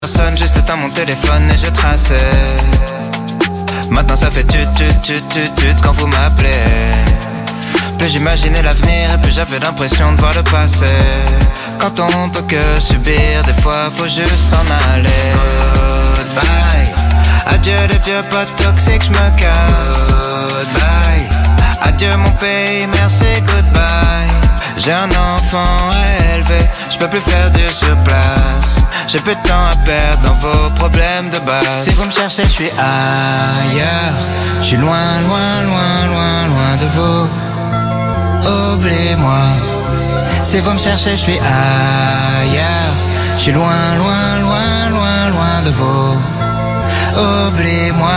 Personne, juste dans mon téléphone et je traçais. Maintenant ça fait tut quand vous m'appelez. Plus j'imaginais l'avenir et plus j'avais l'impression de voir le passé. Quand on peut que subir, des fois faut juste s'en aller. Goodbye, adieu les vieux potes toxiques, j'me casse. Goodbye, adieu mon pays, merci, goodbye. J'ai un enfant à élever, j'peux plus faire du surplace. J'ai peu de temps à perdre dans vos problèmes de base. Si vous me cherchez, j'suis ailleurs. J'suis loin, loin, loin, loin, loin de vous. Oubliez-moi. Si vous me cherchez, j'suis ailleurs. J'suis loin, loin, loin, loin, loin de vous. Oubliez-moi.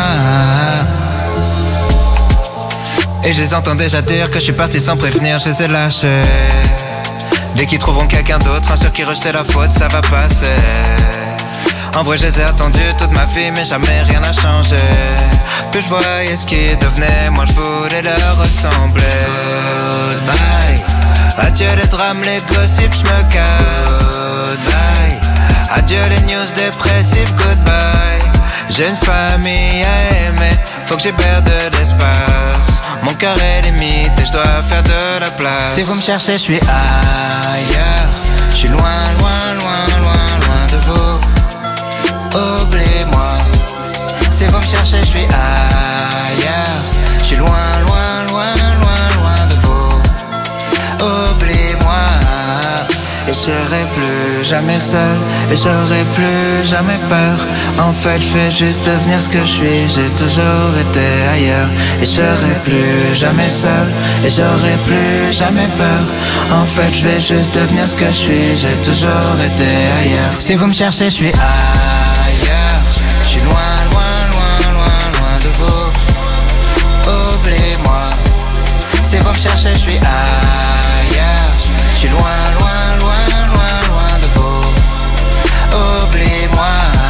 Et je les entends déjà dire que je suis parti sans prévenir, je les ai lâchés. Dès qu'ils trouveront quelqu'un d'autre, un sur qui rejeter la faute, ça va passer. En vrai je les ai attendus toute ma vie, mais jamais rien n'a changé. Plus je voyais ce qu'ils devenaient, moi je voulais leur ressembler. Goodbye, adieu les drames, les gossips, je me casse. Goodbye, adieu les news dépressives, goodbye. J'ai une famille à aimer, faut que j'hiberne de l'espace. Mon cœur est limite et je dois faire de la place. Si vous me cherchez, je suis ailleurs. Je suis loin, loin, loin, loin, loin de vous. Oubliez-moi. Si vous me cherchez, je suis ailleurs. Je suis loin, loin, loin, loin, loin de vous. Oubliez-moi. Et je serai plus jamais seul, et j'aurai plus jamais peur. En fait je vais juste devenir ce que je suis. J'ai toujours été ailleurs. Et je serai plus jamais seul, et j'aurai plus jamais peur. En fait je vais juste devenir ce que je suis. J'ai toujours été ailleurs. Si vous me cherchez, je suis ailleurs. Je suis loin, loin, loin, loin, loin de vous. Oubliez-moi. Si vous me cherchez, je suis ailleurs. Je suis loin, loin, loin, loin, loin de vous. Oubliez-moi.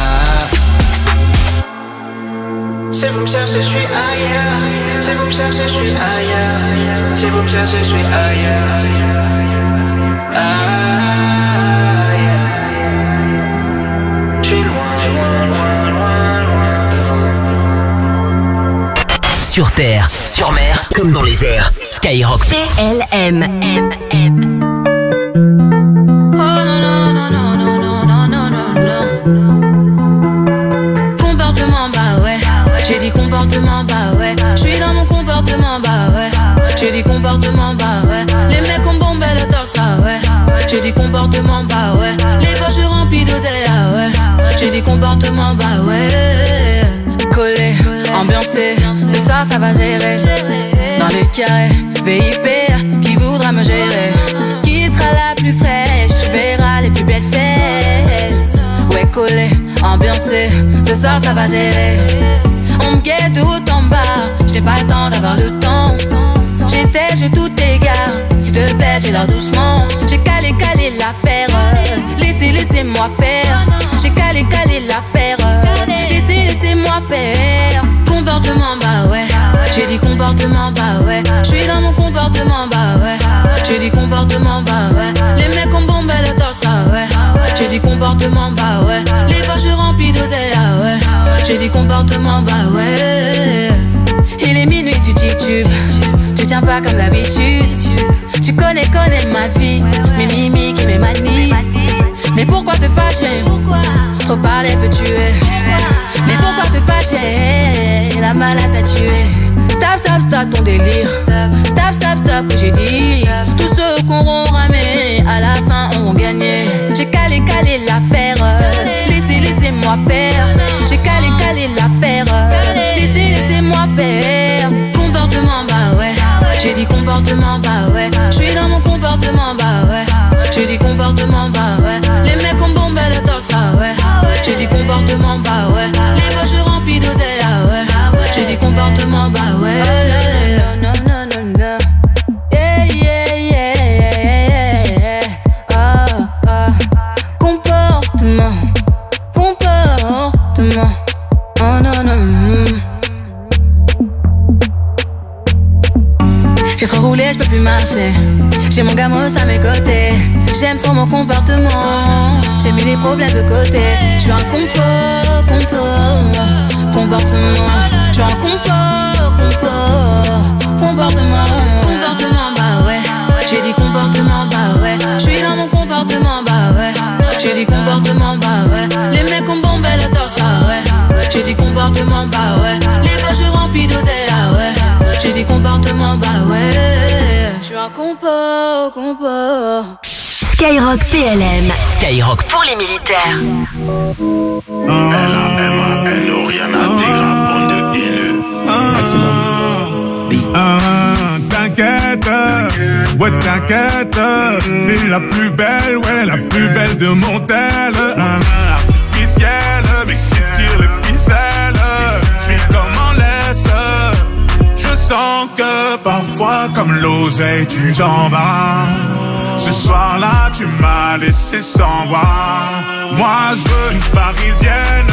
Si vous me cherchez, je suis ailleurs. Si vous me cherchez, je suis ailleurs. Si vous me cherchez, je suis ailleurs. Je suis loin, loin, loin, loin, loin de vous. Sur terre, sur mer, comme dans les airs. Skyrock. TLM. J'ai dit comportement, bah ouais. J'suis dans mon comportement, bah ouais. J'ai dit comportement, bah ouais. Les mecs ont bombé le torse, ah ouais. J'ai dit comportement, bah ouais. Les poches remplies d'oseille, ah ouais. J'ai dit comportement, bah ouais. Collé, ambiancé, ce soir ça va gérer. Dans les carrés, VIP, qui voudra me gérer? Qui sera la plus fraîche? Tu verras les plus belles fesses. Ouais, collé, ambiancé, ce soir ça va gérer. On me guette de haut en bas, j'n'ai pas le temps d'avoir le temps. J'ai tout égard, s'il te plaît, j'ai l'air doucement. J'ai calé l'affaire, laissez-moi faire. J'ai calé l'affaire, laissez-moi faire. Comportement, bah ouais. J'ai dit comportement, bah ouais. J'suis dans mon comportement, bah ouais. J'ai dit comportement, bah ouais. Les mecs ont bombé le torse, ah ouais. J'ai dit comportement, bah ouais. Les poches remplies d'oseille, ah ouais. J'ai dit comportement, bah ouais. Il est minuit, tu titubes. Tu tiens pas comme d'habitude. Tu connais ma vie, mes mimiques et mes manies. Mais pourquoi te fâcher? Trop parler peut tuer. Mais pourquoi te fâcher? La malade t'a tué. Stop ton délire. Stop, que j'ai dit. Tous ceux qu'on auront ramé, à la fin auront gagné. J'ai calé l'affaire. Laissez-moi faire. J'ai calé l'affaire. Laissez-moi faire. Comportement, bah ouais. J'ai dit comportement, bah ouais. J'suis dans mon comportement, bah ouais. J'ai dit comportement, bah ouais. Les mecs ont bombé le torse, ah ouais. J'ai dit comportement, bah ouais. Les poches remplies d'oseille, ah ouais. J'ai dit comportement, bah ouais. Non. Comportement. Oh non. J'ai trop roulé, j'peux plus marcher. J'ai mon gamos à mes côtés. J'aime trop mon comportement. J'ai mis les problèmes de côté. Je suis un comportement. Je suis un comportement, bah ouais. J'ai dit comportement, bah ouais. Je suis dans mon comportement, bah ouais. J'ai dit comportement, bah ouais. Les mecs ont bombé le torse, ah ouais. J'ai dit comportement, bah ouais. Les poches remplies d'oseille, ah ouais. J'ai dit comportement, bah ouais. Je suis un compo. Skyrock PLM. Skyrock pour les militaires. Elle n'a rien à dire, bande de haineux. Maximum. T'inquiète, ouais t'inquiète, t'es la plus belle, ouais la plus belle de mon tel. Artificielle, mais qui tire les ficelles, j'suis comme en laisse. Je sens que parfois comme l'oseille tu t'en vas. Ce soir-là tu m'as laissé sans voix. Moi je veux une parisienne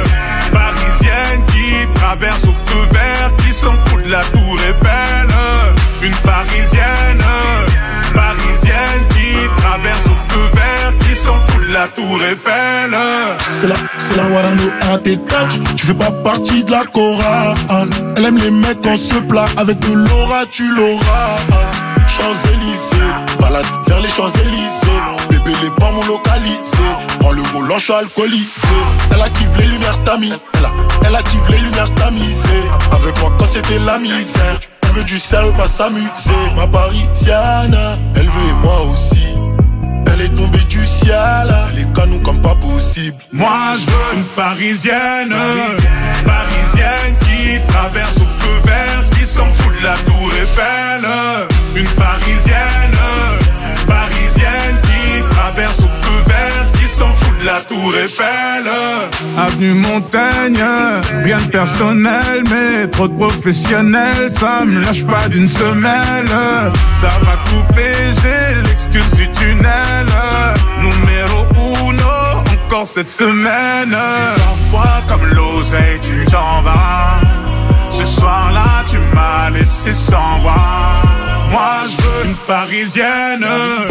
qui traverse au feu vert, qui s'en fout de la tour Eiffel. Une parisienne qui traverse au feu vert, qui s'en fout de la tour Eiffel. C'est la Warano à tes touch. Tu fais pas partie de la chorale. Elle aime les mecs quand se plat. Avec de l'aura tu l'auras. Champs-Élysées, balade vers les Champs-Élysées. Bébé les pas mon localisé. Prends le volant, je suis alcoolisé. Elle active les lumières tamisées. Elle active les lumières tamisées. Avec moi quand c'était la misère. Elle veut du sérieux, pas s'amuser. Ma parisienne, elle veut et moi aussi. Elle est tombée du ciel, les canons comme pas possible. Moi je veux une parisienne qui traverse au feu vert, qui s'en fout de la tour Eiffel. Une parisienne qui traverse au feu vert, qui s'en fout de la tour Eiffel. Avenue Montaigne, rien de personnel, mais trop de professionnels, ça me lâche pas d'une semelle. Ça va couper, j'ai l'excuse du tunnel. Numéro 1, encore cette semaine. Parfois comme l'oseille tu t'en vas. Ce soir-là tu m'as laissé sans voix. Moi je veux une parisienne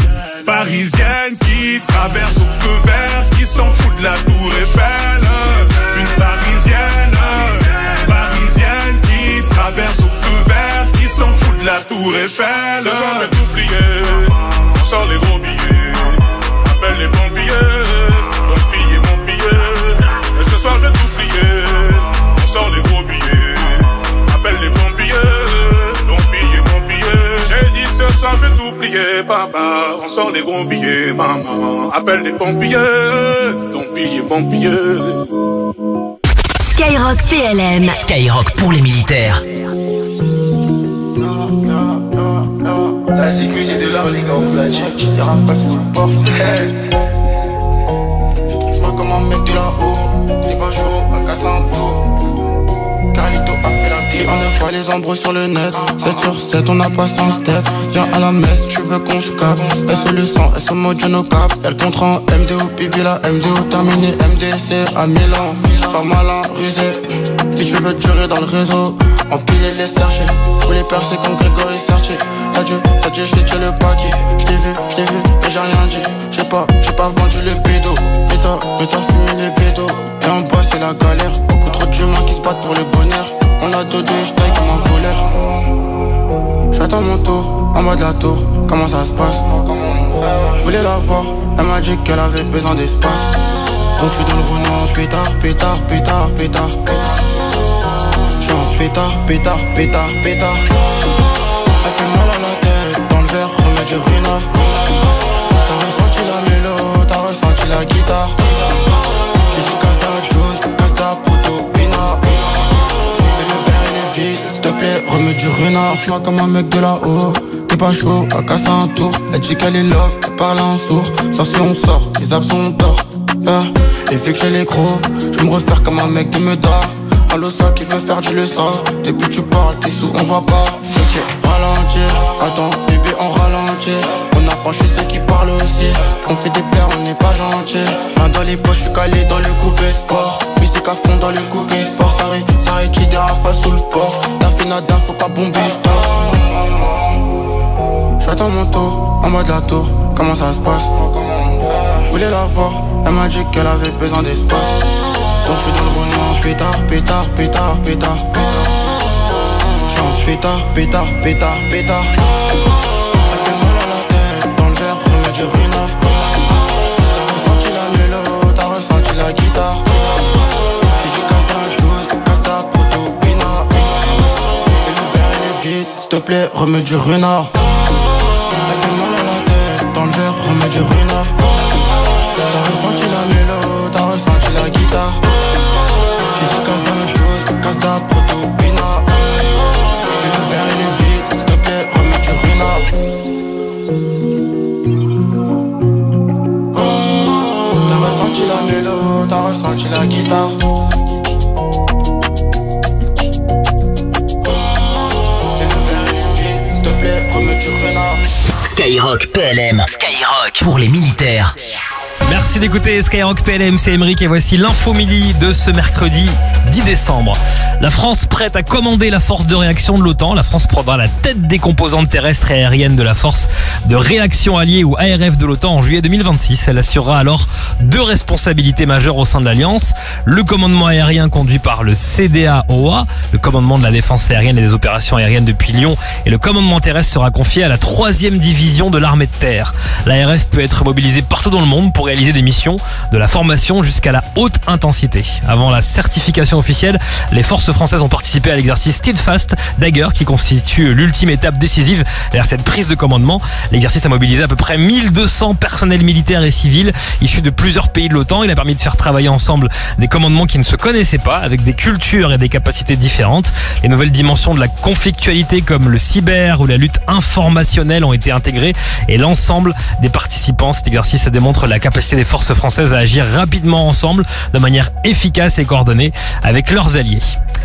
qui traverse au feu vert, qui s'en fout de la tour Eiffel. Une parisienne qui traverse au feu vert, qui s'en fout de la tour Eiffel. Ce soir je vais t'oublier, on sort les gros billets. Appelle les pompiers, donc piller mon billet. Et ce soir je vais t'oublier, on sort les gros billets. Appelle les pompiers, donc piller mon billet. J'ai dit ce soir je vais t'oublier, papa. On sort les gros billets, maman. Appelle les pompiers, donc piller mon billet. Skyrock PLM. Skyrock pour les militaires. La sécu c'est de l'art les gars, on vous a dit. Des rafales full Porsche. Je trouve pas comme un mec de là-haut. T'es pas chaud, à casser un tour. Carlito a fait la vie. On aime pas les embrouilles sur le net. 7 sur 7 on a passé un step. Viens à la messe, tu veux qu'on se capte. SO le sang, SO mode no cap. Y'a le contrat en MDO, pipi la MDO terminé. MDC à Milan, fiche sois malin, rusé. Si tu veux durer dans le réseau, empiler les sergés. Pour les percer comme Grégory Sertier. T'as dû jeter le paquet. J't'ai vu, mais j'ai rien dit. J'ai pas vendu le pédo. Mais t'as fumé les pédos. Et en bas c'est la galère. Beaucoup trop d'humains qui se battent pour le bonheur. On a deux j'taille comme un voleur. J'attends mon tour, en bas de la tour. Comment ça se passe? Je voulais la voir, elle m'a dit qu'elle avait besoin d'espace. Donc j'suis dans le Renault, pétard. J'suis en pétard. Elle fait mal à la tête, dans le verre, remets du Rina. T'as ressenti la mélo, t'as ressenti la guitare. J'ai dit casse ta juice, casse ta proto, pina. Fais le verre il est vide, s'il te plaît, remets du Rina. Fais-moi comme un mec de là-haut, t'es pas chaud, à casser un tour. Elle dit qu'elle est love, elle parle en sourd. Sans si on sort, les abs sont tort. Et vu que j'ai les gros, je vais me refaire comme un mec de Meda. Allo ça qui veut faire du leçon. Depuis tu parles, t'es sous, on va pas. Ok, ralentir, attends, bébé on ralentit. On a franchi ceux qui parlent aussi. On fait des paires, on n'est pas gentil. Main dans les poches, je suis calé dans le coupé sport. Musique à fond dans le coupé sport. Ça rétire des rafales sous le port. T'as fait nada, faut pas bomber le torse. J'attends mon tour, en mode la tour, comment ça se passe? Je voulais la voir, elle m'a dit qu'elle avait besoin d'espace. Donc je suis dans le roulement, pétard, pétard, pétard, pétard. J'suis en pétard, pétard, pétard, pétard. Elle fait mal à la tête, dans le verre, remets du ruinard. T'as ressenti la mélo, t'as ressenti la guitare. J'ai dit casse ta juice, casse ta proto, pinard. Et le verre il est vide, s'il te plaît, remets du ruinard. Elle fait mal à la tête, dans le verre, remets du ruinard. T'as ressenti la mélo, t'as ressenti la guitare. J'ai dit casse ta juice, casse ta proto, pinard. Et le verre il est vide, s'il te plaît, remets du ruinard. T'as ressenti la mélo, t'as ressenti la guitare. Et le verre il est vide, s'il te plaît, remets du ruinard. Skyrock PLM. Skyrock pour les militaires. Merci d'écouter Skyrock PLM, c'est Emeric et voici l'info mili de ce mercredi 10 décembre. La France prête à commander la force de réaction de l'OTAN. La France prendra la tête des composantes terrestres et aériennes de la force de réaction alliée ou ARF de l'OTAN en juillet 2026. Elle assurera alors 2 responsabilités majeures au sein de l'Alliance. Le commandement aérien conduit par le CDAOA, le commandement de la défense aérienne et des opérations aériennes depuis Lyon, et le commandement terrestre sera confié à la 3e division de l'armée de terre. L'ARF peut être mobilisée partout dans le monde pour réaliser des missions de la formation jusqu'à la haute intensité. Avant la certification officielle, les forces françaises ont participé à l'exercice Steadfast Dagger qui constitue l'ultime étape décisive vers cette prise de commandement. L'exercice a mobilisé à peu près 1200 personnels militaires et civils issus de plusieurs pays de l'OTAN. Il a permis de faire travailler ensemble des commandements qui ne se connaissaient pas avec des cultures et des capacités différentes. Les nouvelles dimensions de la conflictualité comme le cyber ou la lutte informationnelle ont été intégrées et l'ensemble des participants à cet exercice démontre la capacité des forces françaises à agir rapidement ensemble de manière efficace et coordonnée avec leurs alliés.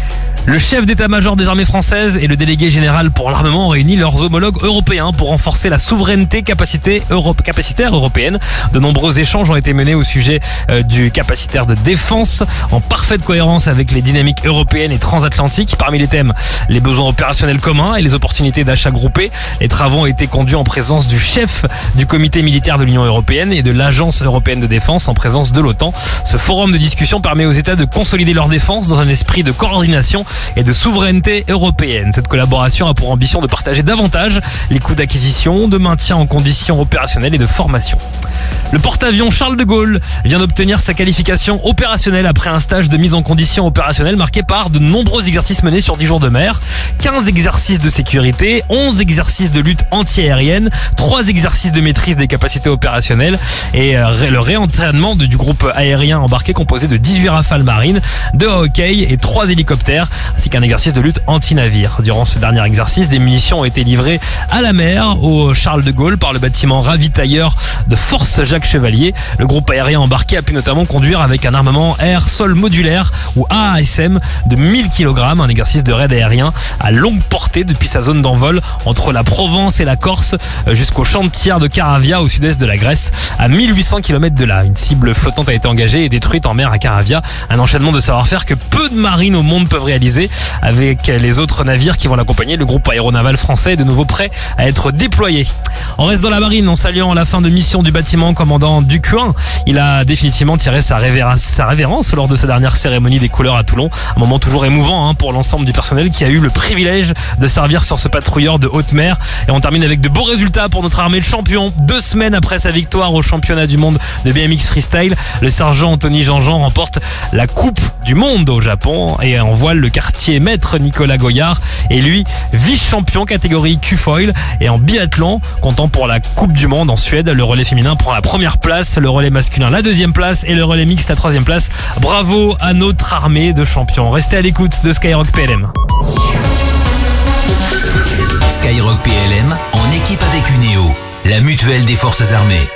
Le chef d'état-major des armées françaises et le délégué général pour l'armement ont réuni leurs homologues européens pour renforcer la souveraineté capacitaire européenne. De nombreux échanges ont été menés au sujet du capacitaire de défense en parfaite cohérence avec les dynamiques européennes et transatlantiques. Parmi les thèmes, les besoins opérationnels communs et les opportunités d'achat groupés. Les travaux ont été conduits en présence du chef du comité militaire de l'Union européenne et de l'Agence européenne de défense en présence de l'OTAN. Ce forum de discussion permet aux États de consolider leur défense dans un esprit de coordination et de souveraineté européenne. Cette collaboration a pour ambition de partager davantage les coûts d'acquisition, de maintien en conditions opérationnelles et de formation. Le porte-avions Charles de Gaulle vient d'obtenir sa qualification opérationnelle après un stage de mise en condition opérationnelle marqué par de nombreux exercices menés sur 10 jours de mer, 15 exercices de sécurité, 11 exercices de lutte anti-aérienne, 3 exercices de maîtrise des capacités opérationnelles et le réentraînement du groupe aérien embarqué composé de 18 rafales marines, 2 Hawkei et 3 hélicoptères, ainsi qu'un exercice de lutte anti-navire. Durant ce dernier exercice, des munitions ont été livrées à la mer au Charles de Gaulle par le bâtiment ravitailleur de Force Jacques Chevalier. Le groupe aérien embarqué a pu notamment conduire avec un armement air-sol modulaire ou AASM de 1000 kg, un exercice de raid aérien à longue portée depuis sa zone d'envol entre la Provence et la Corse jusqu'au champ de tir de Caravia au sud-est de la Grèce à 1800 km de là. Une cible flottante a été engagée et détruite en mer à Caravia. Un enchaînement de savoir-faire que peu de marines au monde peuvent réaliser. Avec les autres navires qui vont l'accompagner, le groupe aéronaval français est de nouveau prêt à être déployé. On reste dans la marine en saluant la fin de mission du bâtiment commandant Ducuin. Il a définitivement tiré sa révérence lors de sa dernière cérémonie des couleurs à Toulon. Un moment toujours émouvant pour l'ensemble du personnel qui a eu le privilège de servir sur ce patrouilleur de haute mer. Et on termine avec de beaux résultats pour notre armée de champions. 2 semaines après sa victoire au championnat du monde de BMX Freestyle, le sergent Anthony Jean-Jean remporte la Coupe du Monde au Japon et en voile le quartier maître Nicolas Goyard et lui vice-champion catégorie Q-Foil. Et en biathlon, comptant pour la Coupe du Monde en Suède, le relais féminin prend la première place, le relais masculin la 2e place et le relais mixte la 3e place. Bravo à notre armée de champions. Restez à l'écoute de Skyrock PLM. Skyrock PLM en équipe avec Uneo, la mutuelle des forces armées.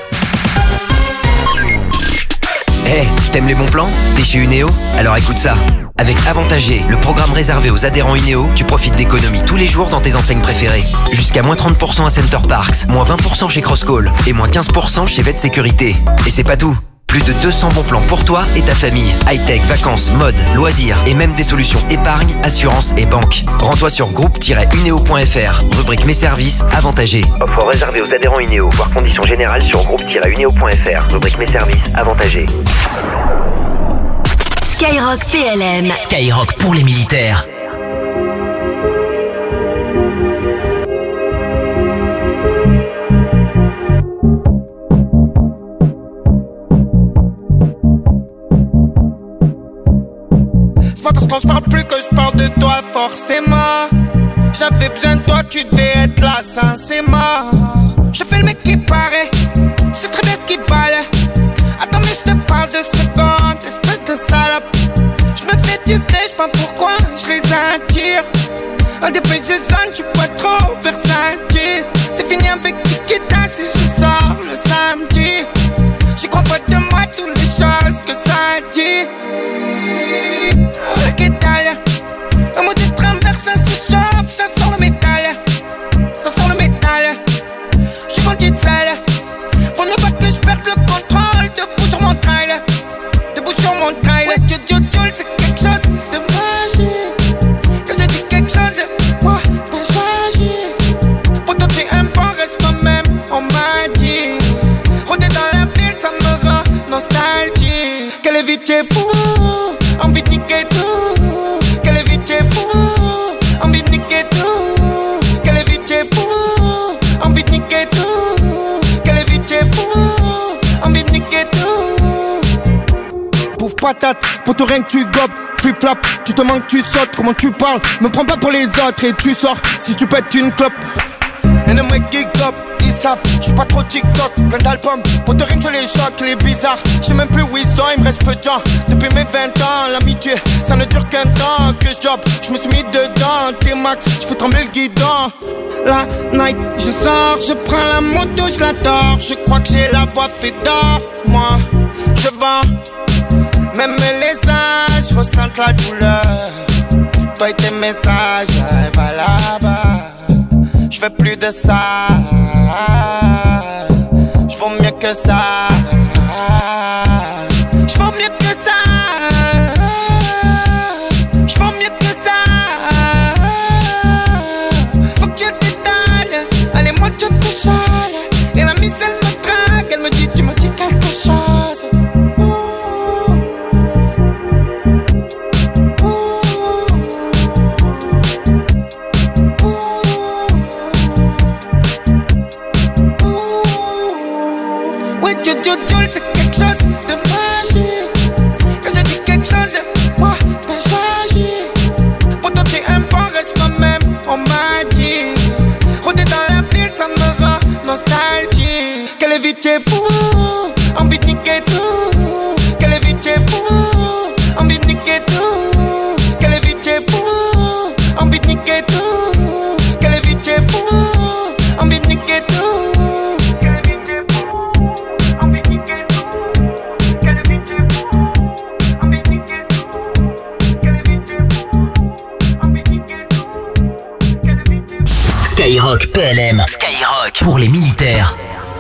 Hey, t'aimes les bons plans? T'es chez Uneo? Alors écoute ça. Avec Avantagé, le programme réservé aux adhérents Uneo, tu profites d'économies tous les jours dans tes enseignes préférées. Jusqu'à moins 30% à Center Parcs, moins 20% chez Crosscall et moins 15% chez Vet Sécurité. Et c'est pas tout. Plus de 200 bons plans pour toi et ta famille. High-tech, vacances, mode, loisirs et même des solutions épargne, assurance et banque. Rends-toi sur groupe-uneo.fr. Rubrique mes services avantagés. Offre réservée aux adhérents Uneo. Voir conditions générales sur groupe-uneo.fr. Rubrique mes services avantagés. Skyrock PLM. Skyrock pour les militaires. C'est pas parce qu'on se parle plus que je parle de toi forcément. J'avais besoin de toi, tu devais être là, sincèrement. Je fais le mec qui paraît, je sais très bien ce qu'il valait. Attends mais je te parle de secondes, espèce de salope. Je me fais discret, je sais pas pourquoi je les attire. Un dépêche de zone, tu peux trop versatile. C'est fini avec Kikita si je sors le samedi. J'y crois pas de moi toutes les choses que ça dit. Un mot de travers, ça se chauffe, ça sent le métal. Ça sent le métal. J'suis vendu de sale. Faut ne pas que je perde le contrôle. Debout sur mon trail. Debout sur mon trail. Ouais, c'est quelque chose de magique. Quand je dis quelque chose, moi, j'agis. Pourtant t'es un bon, reste moi-même, on m'a dit. Rôder dans la ville, ça me rend nostalgique. Quelle vie t'es fou, envie de niquer tout. Quelle vie t'es fou, envie de niquer tout. Quelle vie t'es fou, envie de niquer tout. Quelle vie t'es fou, envie de niquer tout. Pauvre patate, pour tout rien que tu gobes. Flip-flap, tu te manques, tu sautes. Comment tu parles, me prends pas pour les autres. Et tu sors, si tu pètes une clope. Et les mecs geek up, ils savent, j'suis pas trop TikTok. Plein d'albums, pour te rien que je les choque, les bizarres. J'sais même plus où ils sont, il me reste peu de gens. Depuis mes 20 ans, l'amitié, ça ne dure qu'un temps que je job. J'me suis mis dedans, T-Max, j'fais trembler le guidon. La night, je sors, je prends la moto, je l'adore. Je crois que j'ai la voix fait d'or. Moi, je vends, même les âges, je ressens la douleur. Toi et tes messages, va là-bas. Je veux plus de ça. Je vaux mieux que ça. Je vaux mieux que ça. Je vaux mieux que ça. Faut que je t'étale. Allez, moi je te chale. Et la mise elle me traque. Elle me dit, tu me dis quelque chose. C'est quelque chose de magique. Quand je dis quelque chose, moi, j'agis. Pourtant t'es un bon, reste moi-même, on m'a dit. Rôder dans la ville, ça me rend nostalgique. Quelle vie t'es fou, envie de niquer tout. Quelle vie t'es fou, envie de niquer tout. Quelle vie t'es fou, envie de niquer tout. Quelle vie t'es fou, envie de niquer tout. Skyrock PLM. Skyrock pour les militaires.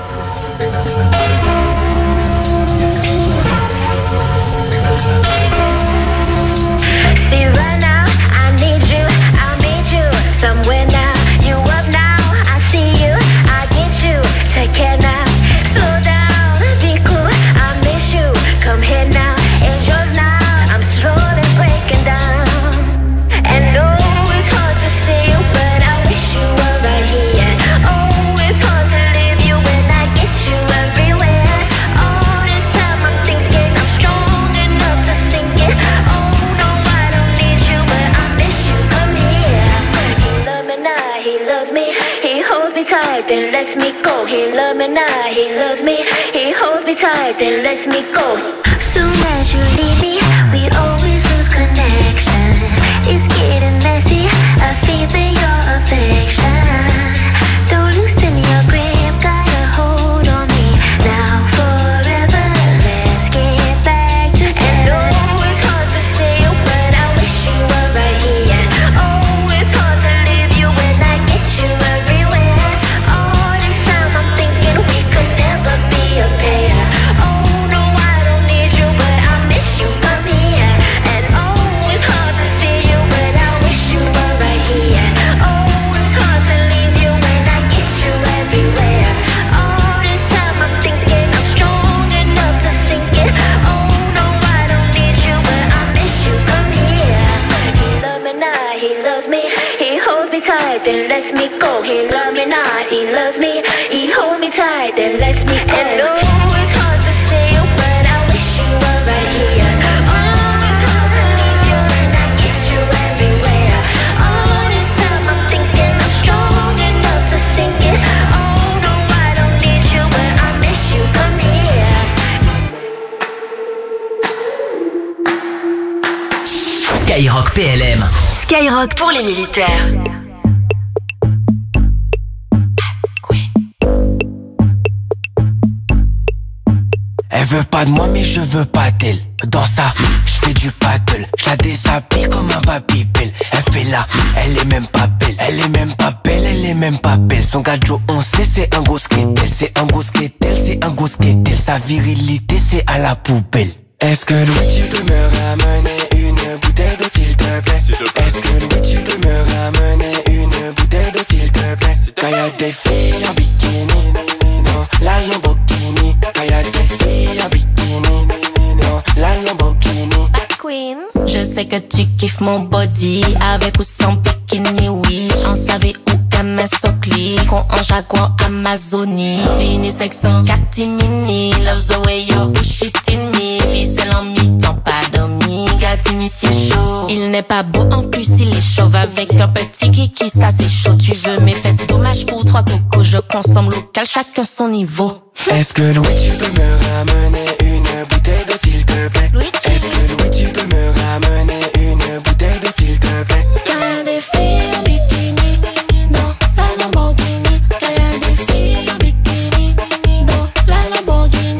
See right now, I need you, I'll meet you somewhere now. You up now, I see you, I get you. Take care now, slow down, be cool, I miss you. Come here now, it's yours now. I'm slowly breaking down. And no, it's hard to see you, but I wish you were right here. Oh, it's hard to leave you when I get you everywhere. All this time I'm thinking I'm strong enough to sink it. Oh no, I don't need you, but I miss you. Come here. He loves me now, he loves me. He holds me tight, then lets me go. He loves me now, he loves me. He holds me tight, then lets me go. Soon as you leave me, we always lose connection. It's getting messy, I feel for your affection. Don't loosen your grip, got a hold on me. Now forever, let's get back together. And oh, it's hard to say you, but I wish you were right here. Oh, it's hard to leave you when I get you everywhere. All this time I'm thinking we could never be a pair. Oh no, I don't loves me. He holds me tight, then lets me go. He loves me not, he loves me. He holds me tight, then lets me go. And oh, it's hard to say, but I wish you were right here. Oh, it's hard to leave you and I get you everywhere. All this time I'm thinking I'm strong enough to sink it. Oh no, I don't need you, but I miss you. Come here. Skyrock PLM. Skyrock pour les militaires. Elle veut pas de moi mais je veux pas d'elle. Dans ça, je fais du paddle. Je la déshabille comme un babybel. Elle fait là, elle est même pas belle. Elle est même pas belle, elle est même pas belle. Son gadjo on sait c'est un gros skatel. C'est un gros skatel, c'est un gros skatel. Sa virilité c'est à la poubelle. Est-ce que Louis tu peux me ramener une bouteille d'eau s'il te plaît? Est-ce que Louis tu peux me ramener une bouteille d'eau s'il te plaît? Quand y'a des filles en bikini, non, la Lamborghini. Quand y'a des filles en bikini, non, la Lamborghini. Queen, je sais que tu kiffes mon body, avec ou sans bikini, oui. En savait où MS Oakley, con en Jaguar Amazonie. Fini section catimini, loves the way you push it in me. Vicelle en mi-temps, pas dormi, gâti monsieur chaud. Il n'est pas beau, en plus il est chauve. Avec un petit kiki, ça c'est chaud. Tu veux mes fesses, dommage pour toi coco. Je consomme local, chacun son niveau. Est-ce que Louis tu peux me ramener une bouteille d'eau s'il te plaît? Est-ce que Louis tu peux me ramener une bouteille d'eau s'il te plaît? T'as des filles en bikini, non, la Lamborghini. T'as des filles en bikini, non, la Lamborghini.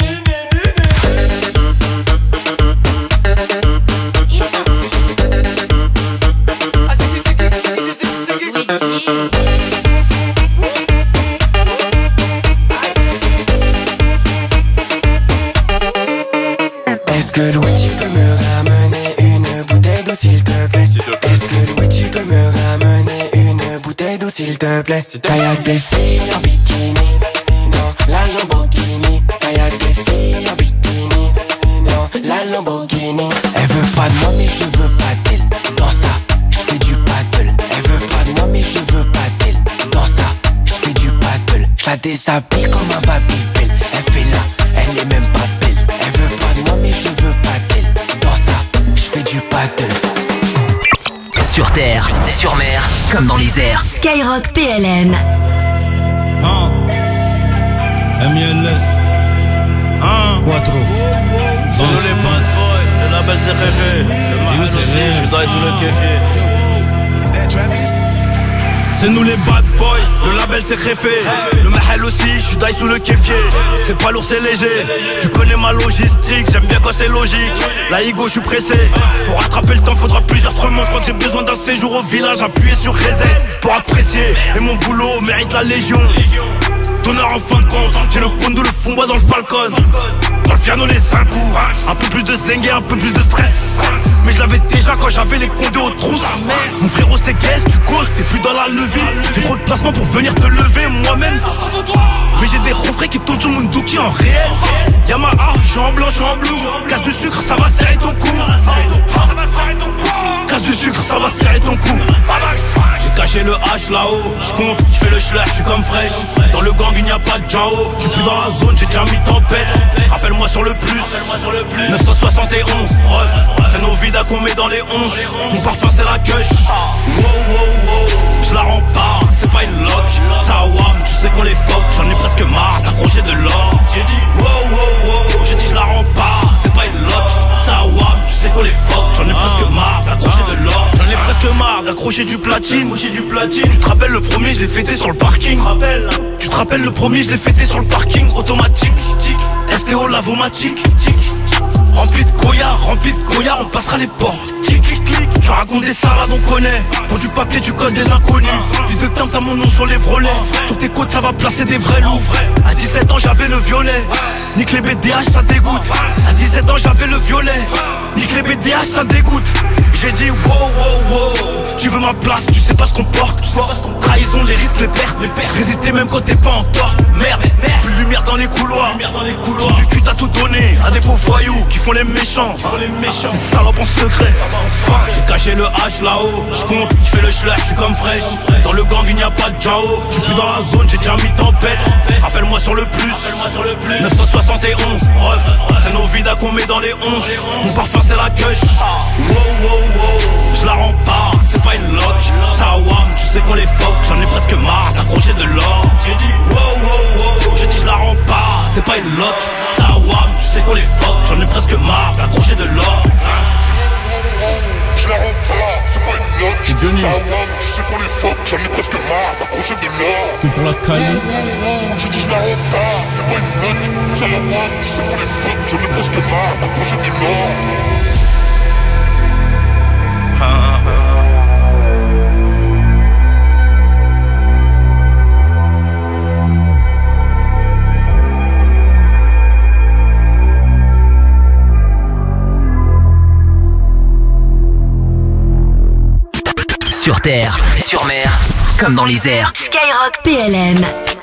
Est-ce que Louis tu peux me ramener une bouteille d'eau s'il te plaît? Est-ce que Louis tu peux me ramener une bouteille d'eau s'il te plaît? Quand y'a des filles en bikini, non, la Lamborghini. Quand y'a des filles en bikini, non, la Lamborghini. Elle veut pas de moi mais je veux pas d'elle. Dans ça, je fais du paddle. Elle veut pas de moi mais je veux pas d'elle. Dans ça, je fais du paddle. Je la déshabille comme un babybel. Elle fait là, elle est même pas belle. Elle veut pas de moi mais je veux pas d'elle. Dans ça, je fais du paddle. Sur terre, sur mer, comme dans les airs. Skyrock PLM. MLS. Quattro. C'est nous les bad boys, le label c'est rêvé. Le mahal aussi, je suis dans sous le kéfier. C'est nous les bad boys, le label c'est réfé. Le mahal aussi, je suis d'aille sous le kéfier. C'est pas lourd, c'est léger. Tu connais ma logistique, j'aime bien quand c'est logique. La Igo, je suis pressé. Pour rattraper le temps, faudra plusieurs tremanches. Quand j'ai besoin d'un séjour au village, appuyer sur reset pour apprécier. Et mon boulot mérite la légion. Donneur en fin de compte, j'ai le pondo, le fond bois dans le Falcon. Dans le piano les 5 coups. Un peu plus de zengue et un peu plus de stress. Mais je l'avais déjà quand j'avais les condés aux trousses. Mon frérot c'est guest, tu causes, t'es plus dans la levée. J'ai trop de placement pour venir te lever moi-même. Mais j'ai des refrains qui tournent sur mon dookie en réel. Yamaha, je suis en blanc, je suis en bleu. Casse du sucre, ça va serrer ton cou. Casse du sucre, ça va serrer ton cou. J'ai caché le H là-haut, j'compte, j'fais le schleur, j'suis comme fraîche. Dans le gang il n'y a pas de Jao, j'suis plus dans la zone, j'ai déjà mis tempête. Rappelle-moi sur le plus, 971, ref. C'est nos vidas qu'on met dans les 11. Mon parfum c'est la gueule. Wow wow wow, j'la rempare, c'est pas une lock. Sawam, tu sais qu'on les fuck, j'en ai presque marre d'accrocher de l'or. J'ai dit wow wow wow, j'ai dit j'la rempare, c'est pas une lock. Sawam, tu sais qu'on les fuck, j'en ai presque marre d'accrocher de l'or. J'en ai presque marre d'accrocher du platine. Tu te rappelles le premier, je l'ai fêté sur le parking. Tu te rappelles le premier, je l'ai fêté sur le parking automatique. STO lavomatique. Rempli de Goya, on passera les portes. Je raconte des salades, on connaît. Pour du papier, du code des inconnus. Fils de teint, t'as mon nom sur les vrelets. Sur tes côtes, ça va placer des vrais loups. À 17 ans, j'avais le violet. Nique les BDH, ça dégoûte. À 17 ans, j'avais le violet. Nique les BDH, ça dégoûte. J'ai dit wow, wow, wow. Tu veux ma place, tu sais pas ce qu'on porte. Trahison, les risques, les pertes. Résister même quand t'es pas en tort. Merde, plus de lumière dans les couloirs. Sur du cul, t'as tout donné. À des faux voyous qui font les méchants. Des salopes en secret. J'ai caché le H là-haut. J'compte, j'fais le schlag, j'suis comme fraîche. Dans le gang il n'y a pas de Jao. J'suis plus dans la zone, j'ai déjà mis tempête. Rappelle-moi sur le plus 971, ref. C'est nos vidas qu'on met dans les 11. Mon parfum c'est la cush. Wow wow wow, j'la rends pas, c'est pas une loque. Ça wam, tu sais qu'on les fuck. J'en ai presque marre d'accrocher de l'or. J'ai dit wow wow wow, j'ai dit j'la rends pas, c'est pas une loque. Ça wam, tu sais qu'on les fuck. J'en ai presque marre d'accrocher de l'or. Je la rends pas, c'est pas une note. C'est Johnny. Ça wam, tu sais qu'on les fuck. J'en ai presque marre d'accrocher de l'or. Que pour la Cali. J'ai dit je la rends pas, c'est pas une note. Ça wam, tu sais qu'on les fuck. J'en ai presque marre d'accrocher de l'or. Sur terre, sur mer, comme dans les airs. Skyrock PLM.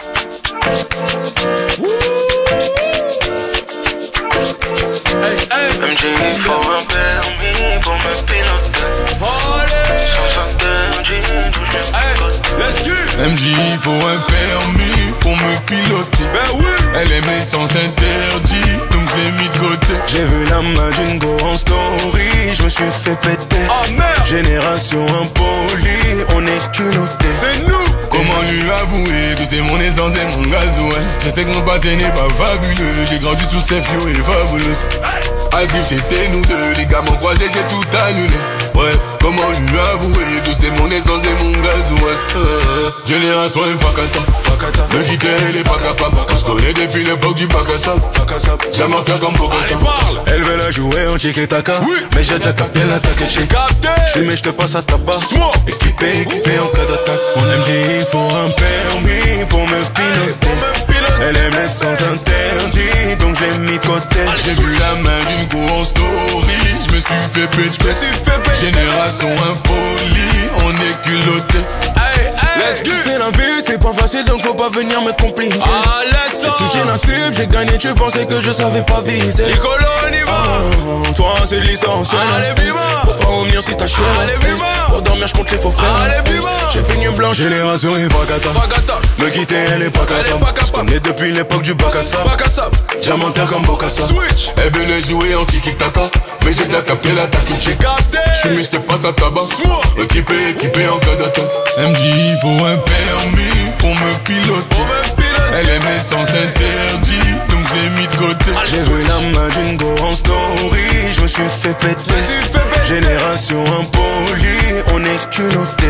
MJ, il faut un permis pour me piloter. Sans interdit, d'où je MJ, il faut un permis pour me piloter. Ben oui. Elle aime les sens interdits, donc je l'ai mis de côté. J'ai vu la main d'une go en story, je me suis fait péter. Oh merde. Génération impolie, on est culotté. C'est nous. Comment lui avouer que c'est mon essence et mon gasoil? Je sais que mon passé n'est pas fabuleux. J'ai grandi sous ces fio et fabuleuse. Ice Gift c'était nous deux, les gars m'ont croisé, j'ai tout annulé. Bref, comment lui avouer que c'est mon essence et mon gasoil? Génération Fakata, me quitter elle est pas capable. On se connaît depuis l'époque du bac à sable. J'aime un cas comme Bokassa. Elle veut la jouer en tiki-taka, oui. Mais j'ai déjà capté l'attaque et j'ai capté. J'fume et j'te passe à tabac. Équipé en cas d'attaque. Mon MJ il faut un permis pour me piloter. Elle aime les sens interdits, donc je l'ai mis de côté. J'ai vu la main d'une go en story, je me suis fait péter. Génération impolie, on est culotté. C'est la vie, c'est pas facile donc faut pas venir me compliquer. J'ai touché la cible, j'ai gagné, tu pensais que je savais pas viser. Toi c'est l'essentiel. Faut pas revenir si t'as chier. Pour dormir je compte les faux frères. J'ai fait une blanche. Génération et Fakata. Me quitter elle est pas capable. Je connais depuis l'époque du bac à sable. Diamantaire comme Bokassa. Elle veut les jouer en tiki-taka, mais j'ai déjà capté l'attaque. J'ai capté. J'suis mis, j'te passe à tabac. Équipé en cas d'attaque. MJ il faut un permis pour me piloter. Elle aime les sens interdits, donc j'ai mis de côté. J'ai vu la main d'une go en story, je me suis fait péter. Génération impolie, on est culotté.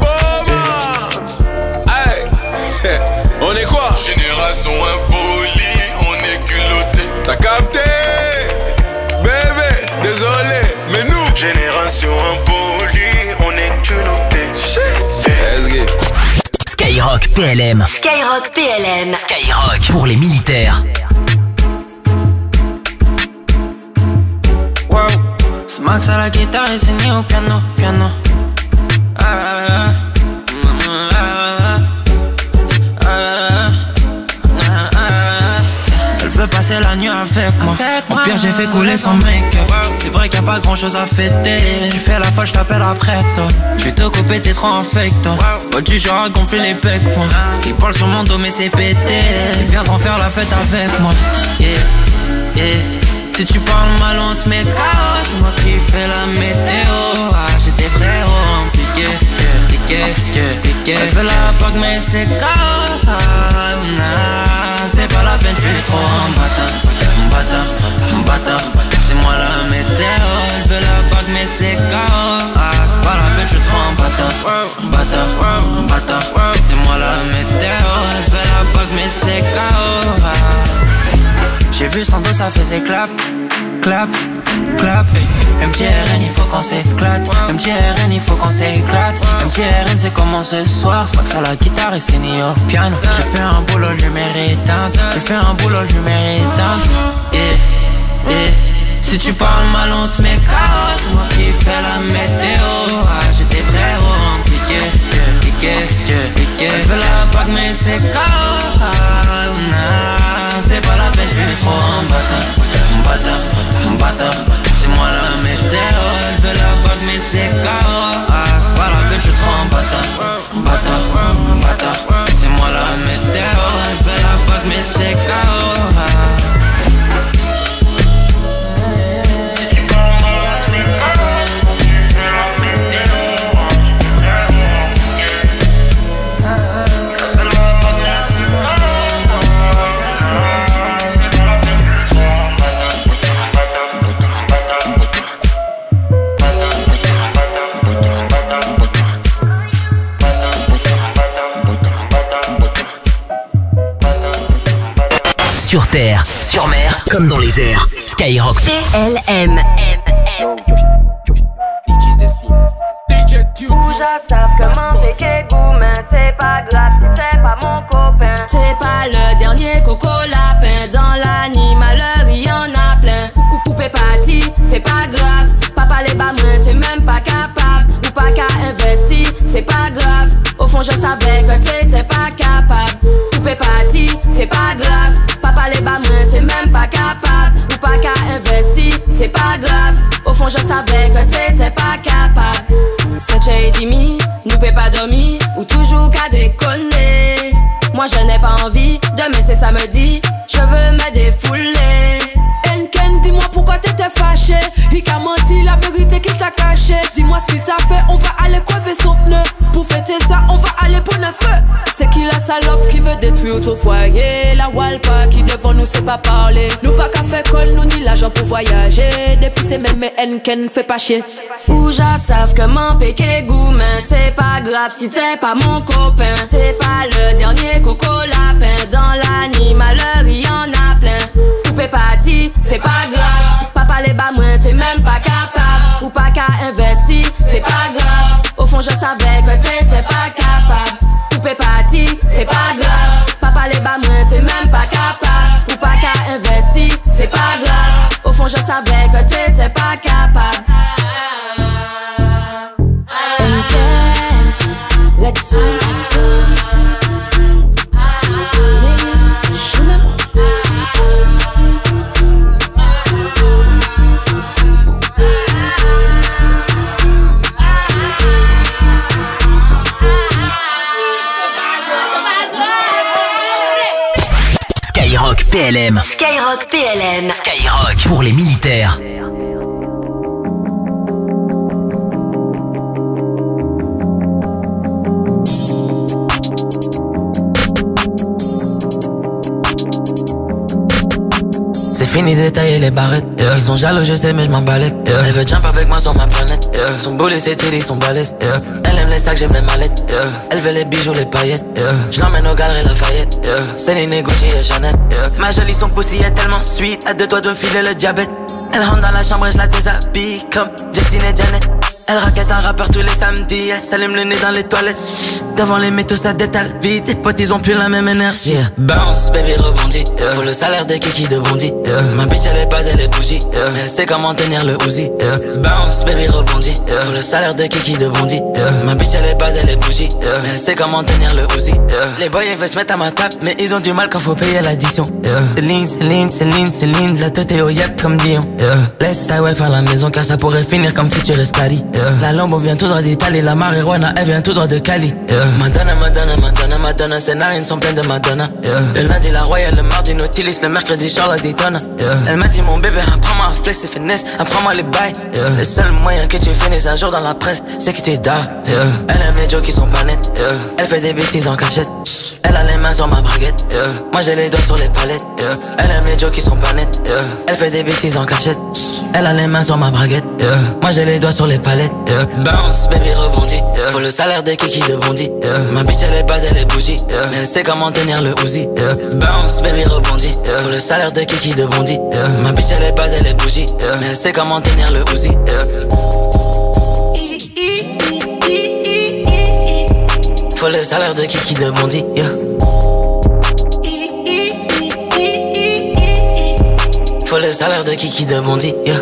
On est quoi? Génération impolie, on est culotté. T'as capté? Bébé, désolé, mais nous génération impolie, on est culotté. Skyrock PLM. Skyrock PLM. Skyrock pour les militaires. Wow, Smax à la guitare et c'est au piano. Elle veut passer la nuit avec moi. Au pire j'ai fait couler son make-up. C'est vrai qu'il y a pas grand chose à fêter. Tu fais la folle, je t'appelle après toi. Je vais te couper, t'es trop infect toi. Oh, du genre à gonfler les pecs moi. Ils parlent sur mon dos mais c'est pété. Ils viendront faire la fête avec moi. Si tu parles mal on te met KO. C'est moi qui fais la météo. J'ai des frérots en piqué. Elle fait la bague mais c'est KO. C'est pas la peine, je suis trop un bâtard. C'est moi la météo. Elle veut la bague mais c'est KO. C'est pas la peine, je suis trop un bâtard. C'est moi la météo. Elle veut la bague mais c'est KO. J'ai vu son dos, ça faisait clap. MTRN, il faut qu'on s'éclate. MTRN, il faut qu'on s'éclate. MTRN, c'est comment ce soir. C'est pas que ça la guitare et c'est ni au piano. J'ai fait un boulot, lumière éteinte. Si tu parles mal, on te met KO. C'est moi qui fais la météo. J'ai des frérots en piqué. Elle veut la bague, mais c'est KO. C'est pas la peine, je suis trop un bâtard. C'est moi la météo. Elle veut la bague, mais c'est KO. Sur terre, sur mer, comme dans les airs. Skyrock. PLM. Déjà savent comment péquer goût, mais c'est pas grave si c'est pas mon copain. C'est pas le dernier coco lapin. Dans l'animaleur, il y en a plein. Ou poupée parti, c'est pas grave. Papa les bas mains, t'es même pas capable. Ou pas qu'à investir, c'est pas grave. Au fond, je savais que t'étais pas capable. Poupée parti, c'est pas grave. Papa les bas mains, t'es même pas capable. Ou pas qu'à investir, c'est pas grave. Au fond, je savais que t'étais pas capable. 7h30, nous peut pas dormir ou toujours qu'à déconner. Moi je n'ai pas envie, demain c'est samedi, je veux me défouler. Enken, dis-moi pourquoi t'étais fâché. Il t'a menti, la vérité qu'il t'a caché. Dis-moi ce qu'il t'a fait, on va aller crever son pneu. Pour fêter ça, on va aller pour le feu. C'est qui la salope qui veut détruire ton foyer? La Walpa qui devant nous sait pas parler. Nous pas qu'à faire colle, nous ni l'argent pour voyager. Depuis c'est même Enken, fais pas chier. Ou já savent comment péquer goût, mais c'est pas grave si t'es pas mon copain. C'est pas le dernier coco lapin. Dans l'animaleur, il y en a plein. Poupée parti, c'est pas grave. Papa les bas moins, t'es même pas capable. Ou pas qu'à investir, c'est pas grave. Au fond, je savais que t'étais pas capable. Poupée parti, c'est pas grave. Papa les bas moins, t'es même pas capable. Ou pas qu'à investir, c'est pas grave. Au fond, je savais que t'étais pas capable. Let's go. Skyrock PLM. Skyrock PLM. Skyrock pour les militaires. C'est fini d'étailler les barrettes, yeah. Ils sont jaloux je sais mais je m'en balèque, yeah. Elle veut jump avec moi sur ma planète, yeah. Son boule et ses titties sont balèzes, yeah. Elle aime les sacs, j'aime les mallettes, yeah. Elle veut les bijoux, les paillettes, yeah. Je l'emmène au galeries Lafayette, yeah. Céline et Gucci et Chanel, yeah. Ma jolie son pussy est tellement sweet, à deux doigts de me filer le diabète. Elle rentre dans la chambre et je la déshabille comme Justine et Janet. Elle raquette un rappeur tous les samedis, elle s'allume le nez dans les toilettes. Devant les métaux ça détale vite, les potes ils ont plus la même énergie, yeah. Bounce baby rebondit, yeah. Pour le salaire des kiki de Bondy, yeah. Ma bitch elle est pas elle est bougie, yeah. Elle sait comment tenir le Uzi, yeah. Bounce baby rebondit, yeah. Pour le salaire de kiki de Bondy, yeah. Ma bitch elle est pas elle est bougie, yeah. Elle sait comment tenir le Uzi, yeah. Les boys ils veulent se mettre à ma table, mais ils ont du mal quand faut payer l'addition, yeah. Céline, Céline, Céline, Céline, la tête est au yap comme Dion, yeah. Laisse ta wife à la maison car ça pourrait finir comme futur Escali, yeah. La Lambo vient tout droit d'Italie, la marijuana elle vient tout droit de Cali, yeah. Madonna, Madonna, Madonna, Madonna, ses narines sont pleines de Madonna, yeah. Le lundi la Royale, le mardi Nautilus, le mercredi Charlotte Daytona, yeah. Elle m'a dit mon bébé, apprends-moi à flex et finesse, apprends-moi les bails, yeah. Le seul moyen que tu finisses un jour dans la presse, c'est que tu dors, yeah. Elle aime les jokes qui sont pas nets, yeah. Elle fait des bêtises en cachette, elle a les mains sur ma braguette, yeah. Moi j'ai les doigts sur les palettes, yeah. Elle aime les jokes qui sont pas nets, yeah. Elle fait des bêtises en cachette, elle a les mains sur ma braguette, yeah. Moi j'ai les doigts sur les palettes, yeah. Bounce, baby rebondit, yeah. Pour le salaire des kiki de Bondy, yeah. Ma bitch elle est pas elle est bougie, yeah. Mais elle sait comment tenir le Uzi, yeah. Bounce, baby rebondit, yeah. Pour le salaire de kiki de Bondy, yeah. Ma bitch elle est pas elle est bougie, yeah. Mais elle sait comment tenir le Uzi, yeah. Faut le salaire de kiki de Bondy, yeah. Faut le salaire de kiki de Bondy, yeah.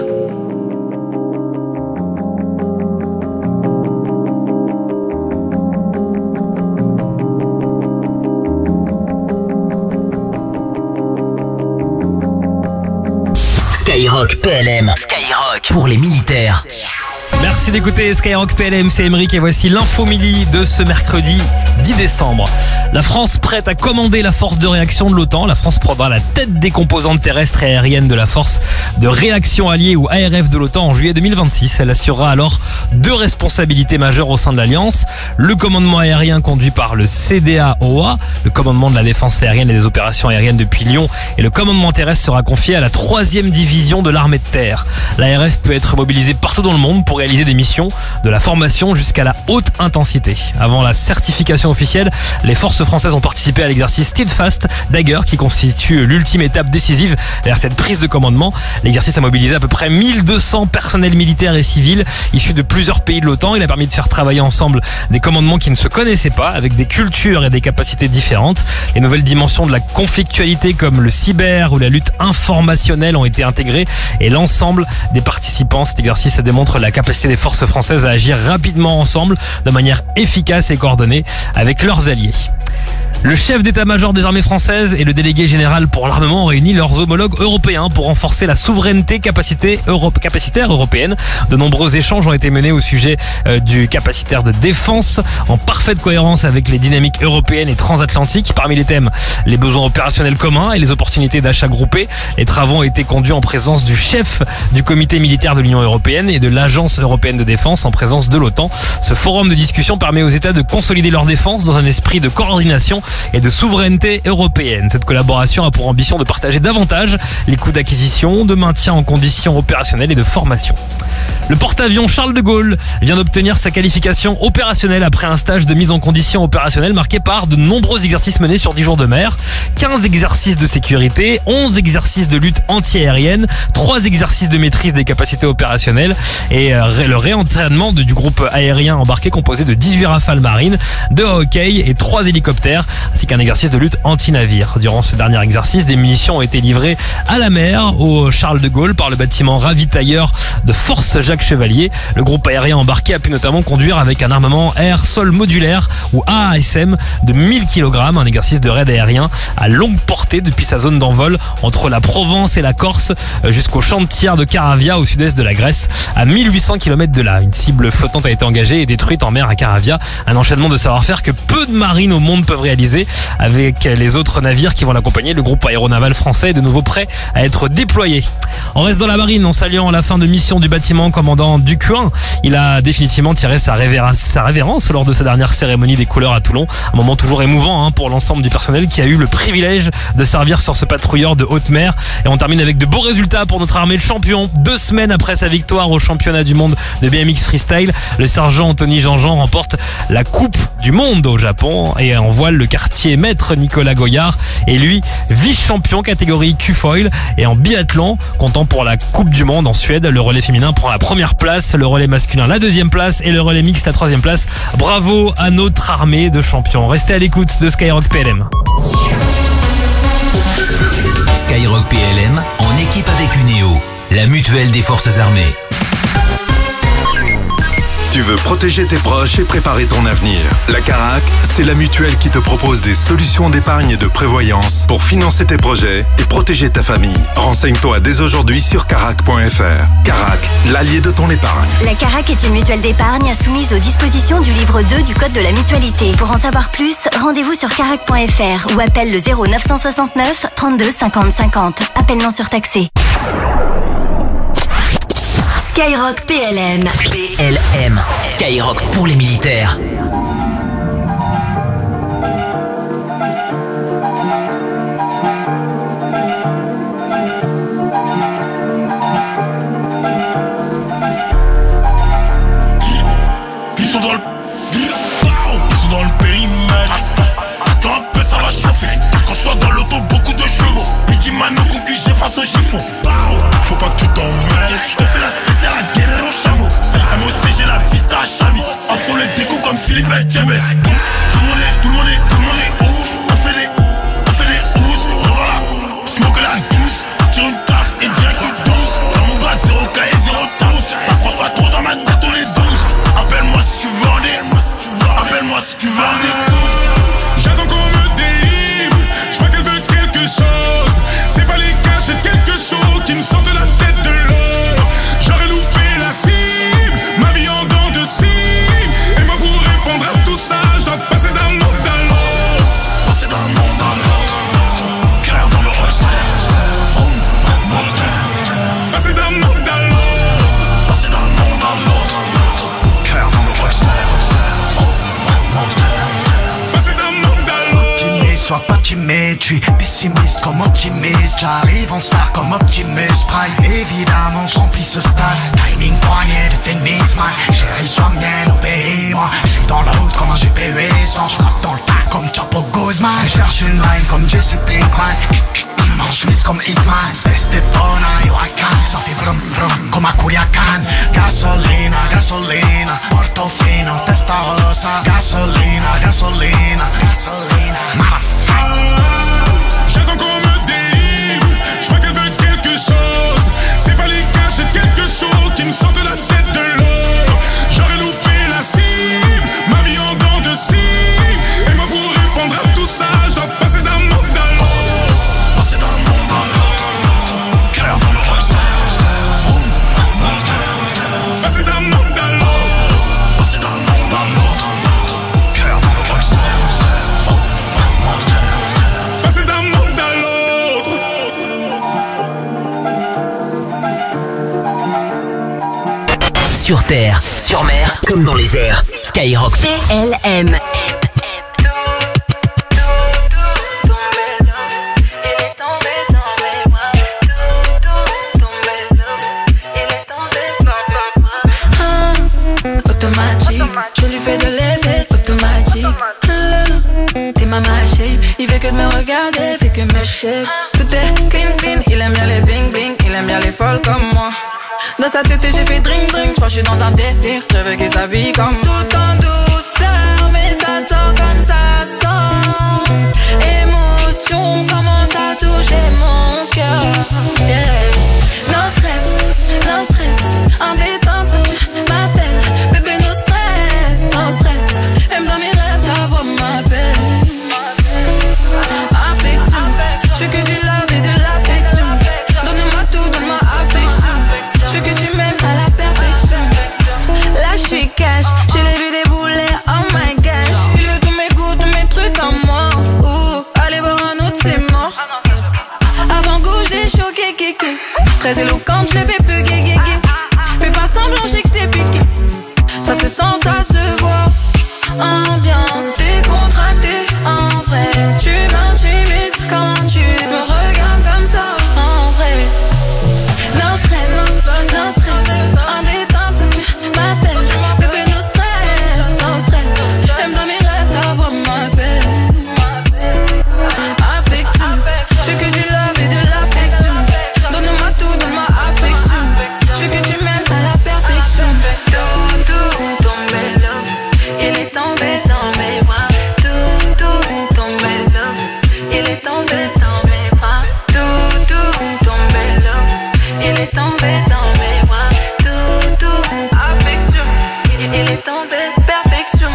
Skyrock PLM. Skyrock pour les militaires. Merci d'écouter Skyrock PLM, c'est Emeric et voici l'info mili de ce mercredi 10 décembre. La France prête à commander la force de réaction de l'OTAN. La France prendra la tête des composantes terrestres et aériennes de la force de réaction alliée ou ARF de l'OTAN en juillet 2026. Elle assurera alors 2 responsabilités majeures au sein de l'Alliance. Le commandement aérien conduit par le CDAOA, le commandement de la défense aérienne et des opérations aériennes depuis Lyon, et le commandement terrestre sera confié à la 3e division de l'armée de terre. L'ARF peut être mobilisée partout dans le monde pour réaliser réaliser des missions de la formation jusqu'à la haute intensité. Avant la certification officielle, les forces françaises ont participé à l'exercice Steadfast Dagger qui constitue l'ultime étape décisive vers cette prise de commandement. L'exercice a mobilisé à peu près 1200 personnels militaires et civils issus de plusieurs pays de l'OTAN. Il a permis de faire travailler ensemble des commandements qui ne se connaissaient pas, avec des cultures et des capacités différentes. Les nouvelles dimensions de la conflictualité comme le cyber ou la lutte informationnelle ont été intégrées et l'ensemble des participants. Cet exercice démontre la capacité des forces françaises à agir rapidement ensemble de manière efficace et coordonnée avec leurs alliés. Le chef d'état-major des armées françaises et le délégué général pour l'armement ont réuni leurs homologues européens pour renforcer la souveraineté capacitaire européenne. De nombreux échanges ont été menés au sujet du capacitaire de défense en parfaite cohérence avec les dynamiques européennes et transatlantiques. Parmi les thèmes, les besoins opérationnels communs et les opportunités d'achat groupés. Les travaux ont été conduits en présence du chef du comité militaire de l'Union européenne et de l'Agence européenne de défense en présence de l'OTAN. Ce forum de discussion permet aux États de consolider leur défense dans un esprit de coordination et de souveraineté européenne. Cette collaboration a pour ambition de partager davantage les coûts d'acquisition, de maintien en conditions opérationnelles et de formation. Le porte-avions Charles de Gaulle vient d'obtenir sa qualification opérationnelle après un stage de mise en condition opérationnelle marqué par de nombreux exercices menés sur 10 jours de mer, 15 exercices de sécurité, 11 exercices de lutte anti-aérienne, 3 exercices de maîtrise des capacités opérationnelles et le réentraînement du groupe aérien embarqué composé de 18 rafales marines, 2 Hawkei et 3 hélicoptères, ainsi qu'un exercice de lutte anti-navire. Durant ce dernier exercice, des munitions ont été livrées à la mer au Charles de Gaulle par le bâtiment ravitailleur de Force Jacques Chevalier. Le groupe aérien embarqué a pu notamment conduire avec un armement air-sol modulaire ou AASM de 1000 kg, un exercice de raid aérien à longue portée depuis sa zone d'envol entre la Provence et la Corse jusqu'au champ de tir de Caravia au sud-est de la Grèce à 1800 km de là. Une cible flottante a été engagée et détruite en mer à Caravia, un enchaînement de savoir-faire que peu de marines au monde peuvent réaliser. Avec les autres navires qui vont l'accompagner, le groupe aéronaval français est de nouveau prêt à être déployé. On reste dans la marine en saluant la fin de mission du bâtiment commandant Ducuin. Il a définitivement tiré sa révérence lors de sa dernière cérémonie des couleurs à Toulon. Un moment toujours émouvant pour l'ensemble du personnel qui a eu le privilège de servir sur ce patrouilleur de haute mer. Et on termine avec de beaux résultats pour notre armée de champions. 2 semaines après sa victoire au championnat du monde de BMX Freestyle, le sergent Anthony Jean-Jean remporte la Coupe du Monde au Japon et en voile le quartier maître Nicolas Goyard et lui vice-champion catégorie Q-Foil. Et en biathlon, comptant pour la Coupe du Monde en Suède, le relais féminin prend la première place, le relais masculin la 2e place et le relais mixte la 3e place. Bravo à notre armée de champions. Restez à l'écoute de Skyrock PLM. Skyrock PLM en équipe avec Uneo, la mutuelle des forces armées. Tu veux protéger tes proches et préparer ton avenir. La Carac, c'est la mutuelle qui te propose des solutions d'épargne et de prévoyance pour financer tes projets et protéger ta famille. Renseigne-toi dès aujourd'hui sur carac.fr. Carac, l'allié de ton épargne. La Carac est une mutuelle d'épargne soumise aux dispositions du livre 2 du Code de la mutualité. Pour en savoir plus, rendez-vous sur carac.fr ou appelle le 0969 32 50 50. Appel non surtaxé. Skyrock PLM. PLM, Skyrock pour les militaires. Ils sont dans le périmètre. Attends un peu, ça va chauffer. Quand je sois dans l'auto, beaucoup de chevaux. Midi Mano, concu, j'ai face au chiffon. Faut pas que tu t'emmêles. Je te fais la spéciale à guerre au chameau. MOC, j'ai la vista à Chavi. Entre les décos comme Philippe et James. Tout le monde est ouf. On fait des housses. Revoilà, smoke la douce. Tire une taf et direct une douce. Dans mon grade, 0K et 0 tous. Pas France, pas trop dans ma tête, on est 12. Appelle-moi si tu veux en Appelle-moi si tu veux en écoute. J'attends qu'on me délivre. Je vois qu'elle veut quelque chose. C'est pas les cas, j'ai quelque chose qui me sort de la tête de l'eau. J'aurais loupé la cible, ma vie en dents de cible. Et moi pour répondre à tout ça, je dois passer d'un monde à l'autre. Passer d'un monde à l'autre. Cœur dans le roster. Passer d'un monde à l'autre. Passer d'un monde à l'autre. Cœur dans le roster. timide, je suis pessimiste comme optimiste. J'arrive en star comme Optimus Prime. Évidemment j'remplis ce stade. Timing poignet de tennis man. Chérie sois mienne, obéis-moi. Je suis dans la route comme un GPU sans. J'frappe dans le tas comme Chapo Guzman. Je cherche une line comme Jesse Pinkman. En chemise comme Hitman. Estepona, Huracan. Ça fait vrum vrum comme à Culiacan. Gasolina, gasolina. Portofino, Testarossa. Gasolina, gasolina, gasolina. Motherfucker. J'attends qu'on me délivre. J'vois qu'elle veut quelque chose. C'est pas les cas, j'ai quelque chose qui me sort de la tête de l'eau. J'aurais loupé la cible. Ma vie en dents de scie. Et moi pour répondre à tout ça, j'dois passer d'un monde à l'autre. Passer d'un monde à l'autre. Cœur dans le roster. Passer d'un monde à l'autre. Passer d'un monde à l'autre. Cœur dans le roster. Passer d'un monde à l'autre. Sur terre, sur mer, comme dans les airs. Skyrock PLM. Je lui fais de l'effet automatique. T'es ma shape, il fait que de me regarder, fait que me shape. Tout est clean clean, il aime bien les bling bling, il aime bien les folles comme moi. Dans sa tête j'ai fait drink drink, je crois que je suis dans un délire. Je veux qu'il s'habille comme tout en douceur, mais ça sort comme ça sort. Émotion commence à toucher mon cœur. Yeah. No stress, en détente quand tu m'appelles. Bébé no stress, même dans mes rêves ta voix m'appelle. Affection, je veux que tu love et de l'affection. Donne-moi tout, donne-moi affection. Je veux que tu m'aimes à la perfection. Là je suis cash, je l'ai vu débouler, oh my gosh. Il veut tous mes goûts, tous mes trucs en moi. Allez voir un autre c'est mort. Avant gauche des choqués, kéké. Très éloquente, je l'ai fait peu gué. Fais pas semblant, j'ai que t'es piqué. Ça se sent, ça se voit. Ambiance décontractée, en vrai. Tu m'intimides quand tu me regardes comme ça, en vrai. No stress, en détente quand tu m'appelles. Bébé, no stress, même dans mes rêves, ta voix m'appelle. Affection, je veux que tu love et de l'affection. Donne-moi tout, donne-moi affection. Je veux que tu m'aimes à la perfection. Tout, tombé love, il est tombé dans mes bras. Tout, tombé love, il est tombé dans mes bras. Tout, tombé love, il est tombé dans mes bras. Tout, affection, il est tombé perfection.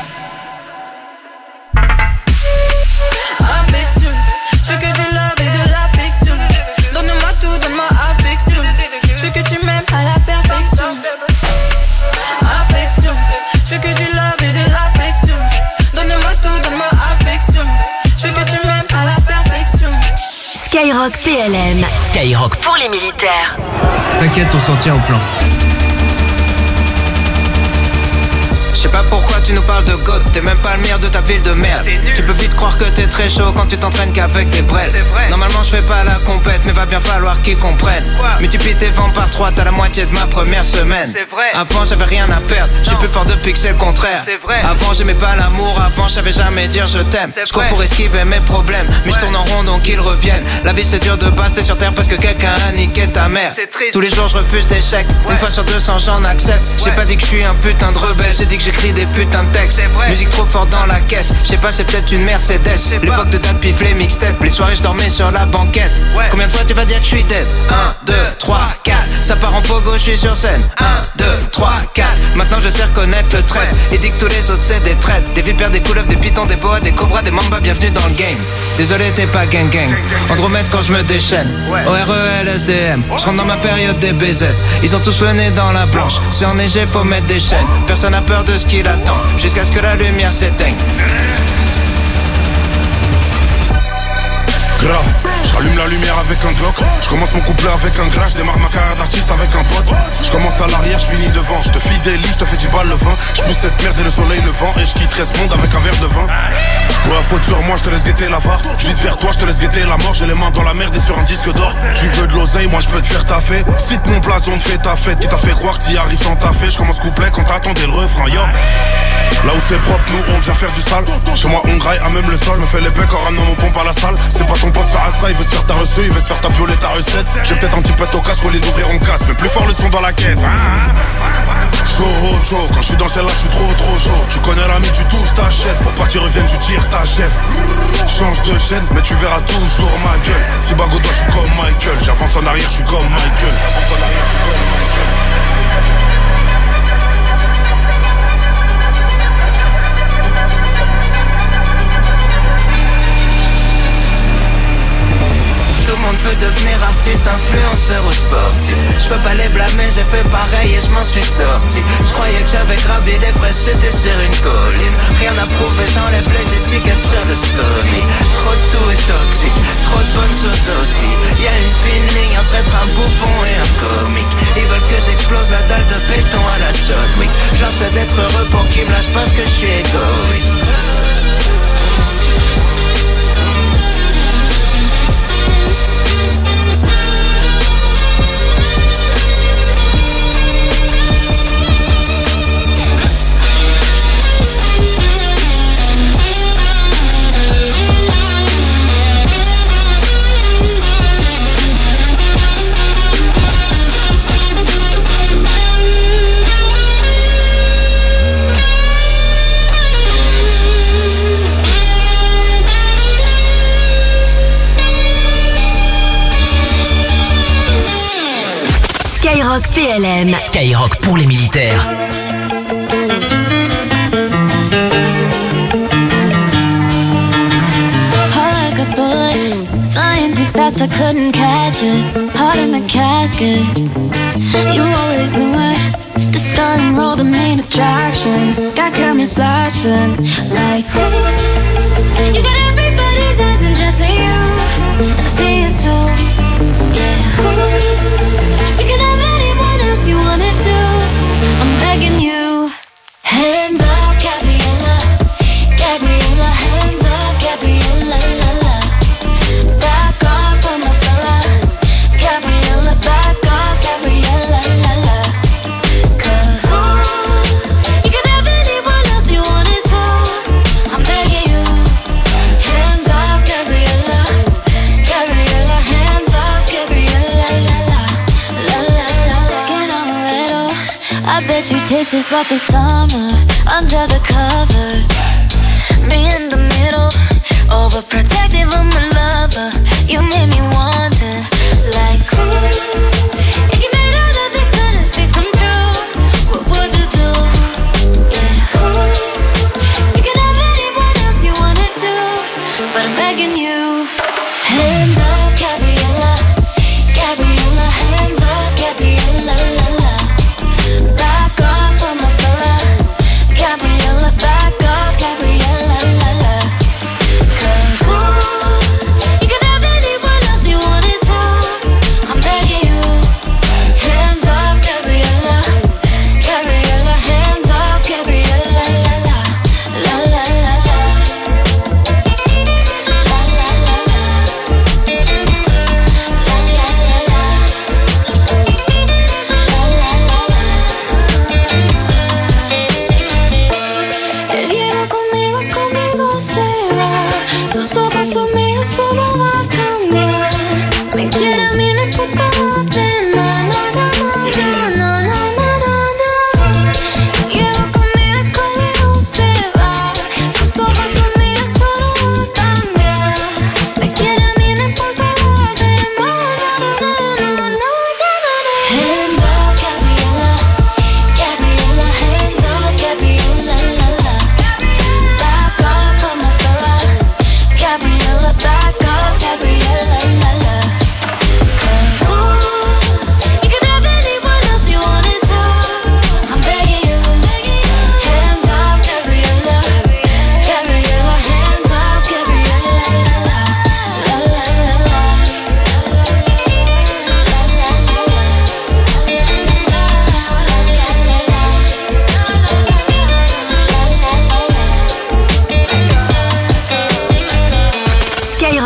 Affection, je veux que tu love et de l'affection. Donne-moi tout, donne-moi affection. Je veux que tu m'aimes à la perfection. Affection, je veux que tu love et de l'affection. Donne-moi tout, donne-moi affection. Je veux que tu m'aimes à la perfection. Skyrock PLM. Skyrock pour les militaires. T'inquiète, on s'en tient au plan. Je sais pas pourquoi tu nous parles de God, t'es même pas le meilleur de ta ville de merde. Tu peux vite croire que t'es très chaud quand tu t'entraînes qu'avec des brels. Normalement je fais pas la compète, mais va bien falloir qu'ils comprennent. Multiplie tes ventes par 3, t'as la moitié de ma première semaine. Avant j'avais rien à perdre, je suis plus fort depuis que c'est le contraire. Avant j'aimais pas l'amour, avant je savais jamais dire je t'aime. Je cours pour esquiver mes problèmes, mais je tourne en rond donc ils reviennent. La vie c'est dur de base, t'es sur terre parce que quelqu'un a niqué ta mère. Tous les jours je refuse d'échecs, une fois sur 200 j'en accepte. J'ai pas dit que je suis un putain de rebelle, j'ai dit que j'écris des putains de textes. Musique trop fort dans la caisse, je sais pas c'est peut-être une Mercedes. L'époque de date pif les mixtapes, les soirées je dormais sur la banquette. Combien de fois tu vas dire que je suis dead? 1, 2, 3, 4, ça part en pogo, je suis sur scène. 1, 2, 3, 4, maintenant je sais reconnaître le trait. Et dit que tous les autres c'est des traites. Des vipères, des couleuvres, des pitons, des boas, des cobras, des mambas, bienvenue dans le game. Désolé t'es pas gang gang, Andromède quand je me déchaîne. ORELSDM, je rentre dans ma période des BZ. Ils ont tous le nez dans la blanche, c'est enneigé faut mettre des chaînes. Personne n'a peur de ce qu'il attend, jusqu'à ce que la lumière s'éteigne. Grave, j'allume la lumière avec un Glock. Je commence mon couplet avec un gras, je démarre ma carrière d'artiste avec un pote. Je commence à l'arrière, je finis devant. Je te fidélise, je te fais du balles le vin. Je pousse cette merde et le soleil le vent. Et je quitterai ce monde avec un verre de vin. Pour la faute sur moi, je te laisse guetter l'avare. Je vise vers toi, je te laisse guetter la mort. J'ai les mains dans la merde et sur un disque d'or. Tu veux de l'oseille, moi je peux te faire taffer. Cite mon blason, te fais ta fête. Qui t'a fait croire que t'y arrives sans taffer. Je commence couplet quand t'attendais le refrain, yo. Là où c'est propre, nous on vient faire du sale. Chez moi on graille à même le sol. Me fait les pecs en ramenant mon pompe à la salle. C'est pas ton pote ça à ça, il veut se faire ta reçue. Il veut se faire ta violer ta recette. J'ai peut-être un petit peu au casque, au lieu d'ouvrir on casse. Mais plus fort le son dans la caisse. Chaud, quand je suis dans celle-là, je suis trop chaud. Tu connais l'ami, tu touches ta chaîne. Pour pas qu'il revienne, tu tires ta chef. Change de chaîne, mais tu verras toujours ma gueule. Si bague au doigt, je suis comme Michael. J'avance en arrière, je suis comme Michael. Tout le monde veut devenir artiste, influenceur ou sportif. Je peux pas les blâmer, j'ai fait pareil et je m'en suis sorti. Je croyais que j'avais gravé l'Everest, j'étais sur une colline. Rien à prouver, j'enlève les étiquettes sur le story. Trop de tout est toxique, trop de bonnes choses aussi. Y'a une fine ligne entre être un bouffon et un comique. Ils veulent que j'explose la dalle de béton à la John Wick. J'essaie d'être heureux pour qu'ils me lâchent parce que je suis égoïste. Skyrock PLM. Skyrock pour les militaires. Heart like a bullet, flying too fast, I couldn't catch it. Heart in the casket, you always knew it. The star and roll, the main attraction. Got cameras flashing like ooh. You got everybody's eyes and just for you, and I see it too. Yeah, ooh. You can have anyone else you wanna do. I'm begging you. Hands off, Gabriella, Gabriella. Hands off, Gabriella, la la. Back off from my fella, Gabriella. Back off, Gabriella, la la. 'Cause you can have anyone else you wanted to. I'm begging you. Hands off, Gabriella, Gabriella. Hands off, Gabriella, la la, la la la. Skin amaretto, I bet you taste just like the summer under the covers. Me in the middle, overprotective of my lover. You made me wonder, like ooh. If you made all of these fantasies come true, what would you do? Yeah, ooh. You can have anyone else you wanna do, but I'm begging you. Hands off, Gabriella, Gabriella. Hands off, Gabriella, la la. Back off from my fella, Gabriella. Back off, Gabriella, la la. 'Cause ooh, you can have anyone else you wanted to.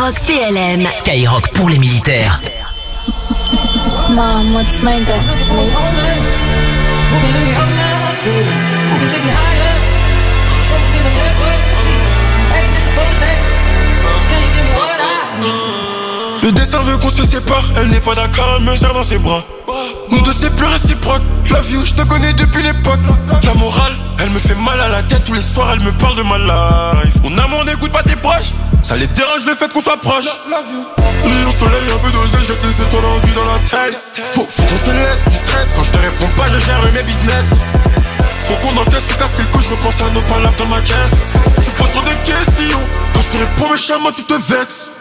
Skyrock PLM. Skyrock pour les militaires. Mom, what's my destiny? Le destin veut qu'on se sépare, elle n'est pas d'accord, elle me serre dans ses bras. Nous deux c'est plus réciproque, love you, je te connais depuis l'époque. La morale, elle me fait mal à la tête, tous les soirs elle me parle de ma life. Mon amour n'écoute pas tes proches, ça les dérange le fait qu'on soit proche. Au soleil un peu dosé, j'ai des étoiles en vie dans la tête. Faut qu'on se laisse du stress, quand je te réponds pas je gère mes business. Faut qu'on encaisse, se casse les couilles, je repense à nos palabres dans ma caisse. Tu poses trop de questions, quand je te réponds méchamment tu te vexes.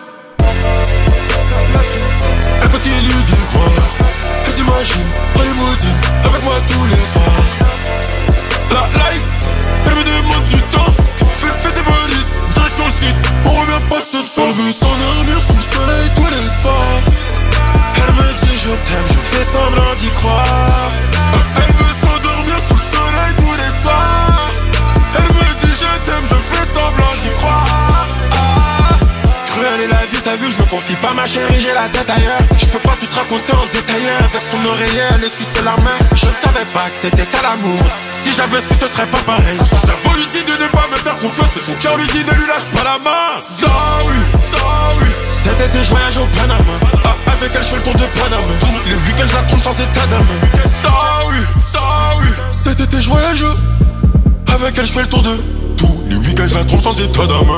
Elle continue d'y croire, elle s'imagine en limousine avec moi tous les soirs. La life, elle me demande du temps, fais tes valises, direction le site, on revient pas ce soir. Elle veut s'endormir sous le soleil tous les soirs. Elle me dit je t'aime, je fais semblant d'y croire. Elle veut s'endormir sous le soleil tous les soirs. Elle me dit je t'aime, je fais semblant d'y croire. Cruelle est la vie, t'as vu, je me confie pas ma chérie, j'ai la tête ailleurs. Je peux pas tout te raconter en détail. Avec son oreiller, elle essuie la main. Je ne savais pas que c'était ça l'amour. Si j'avais su, ce serait pas pareil. Son cerveau lui dit de ne pas me faire confiance, mais son cœur lui dit ne lui lâche pas la main. Sorry, sorry. Cet été, je voyage au Panama. Avec elle, je fais le tour de Panama. Tous les week-ends, je la trompe sans état d'âme. Sorry, sorry. Cet été, je voyage. Avec elle, je fais le tour de. Tous les week-ends, je la trompe sans état d'âme.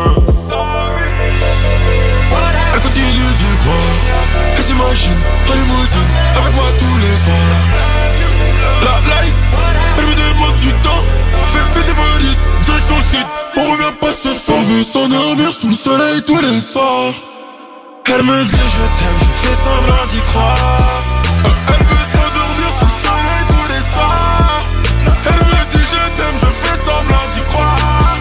Elle continue d'y croire, elle s'imagine en limousine avec moi tous les soirs. La life, elle me demande du temps, fais tes valises, direction le site, on revient pas ce soir. Elle veut s'endormir sous le soleil tous les soirs. Elle me dit je t'aime, je fais semblant d'y croire. Elle veut s'endormir sous le soleil tous les soirs. Elle me dit je t'aime, je fais semblant d'y croire.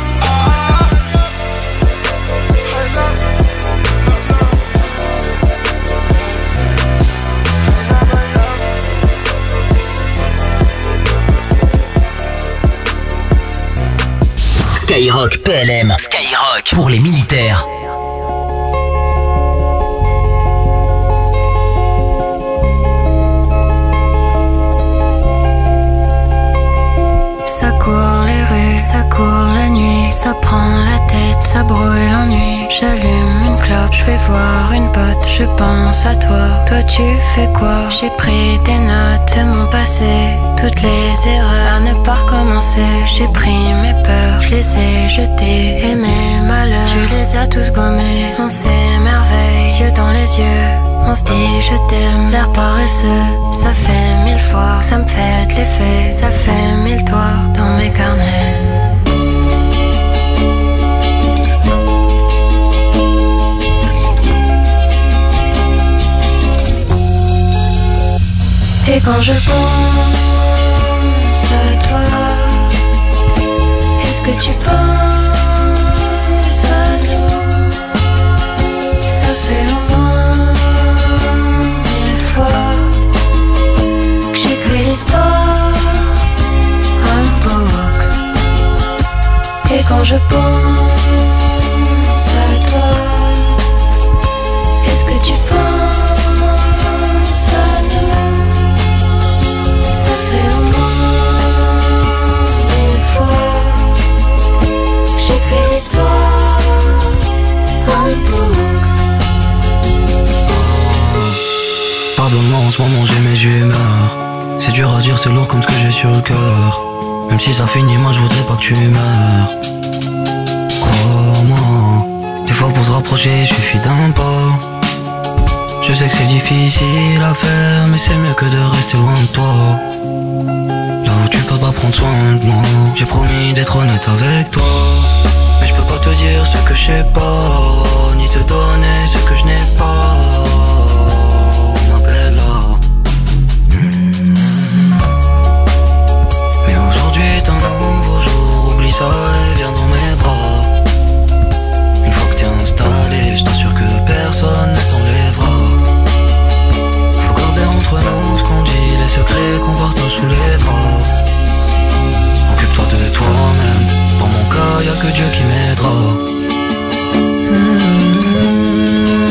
Skyrock PLM. Skyrock pour les militaires. Ça court les rues, ça court la nuit, ça prend la tête, ça brûle l'ennui. J'allume une clope, je vais voir une pote, je pense à toi. Toi tu fais quoi? J'ai pris des notes de mon passé, toutes les erreurs à ne pas recommencer. J'ai pris mes peurs, je les ai jetées, et mes malheurs, tu les as tous gommés. On s'émerveille, yeux dans les yeux, on se dit je t'aime, l'air paresseux. Ça fait 1000 fois que ça me fait de l'effet, ça fait 1000 toits dans mes carnets. Et quand je pense à toi, est-ce que tu penses à nous? Ça fait au moins 1000 fois que j'écris l'histoire en boucle. Et quand je pense à toi, est-ce que tu penses à nous? Ça fait au moins 1000 fois que j'écris l'histoire en boucle. Pardonne-moi, en ce moment j'ai mes humeurs. C'est dur à dire, c'est lourd comme ce que j'ai sur le cœur. Même si ça finit mal, je voudrais pas que tu meurs. Crois-moi, des fois pour se rapprocher, il suffit d'un pas. Je sais que c'est difficile à faire, mais c'est mieux que de rester loin de toi. Là où tu peux pas prendre soin de moi, j'ai promis d'être honnête avec toi. Mais je peux pas te dire ce que je sais pas, ni te donner ce que je n'ai pas. Ma bella. Mais aujourd'hui est un nouveau jour, oublie ça et viens dans mes bras. Une fois que t'es installé, je t'assure que personne ne t'enlèvera. Faut garder entre nous ce qu'on dit, les secrets qu'on partage sous les draps. Occupe-toi de toi-même, dans mon cas y'a que Dieu qui m'aidera.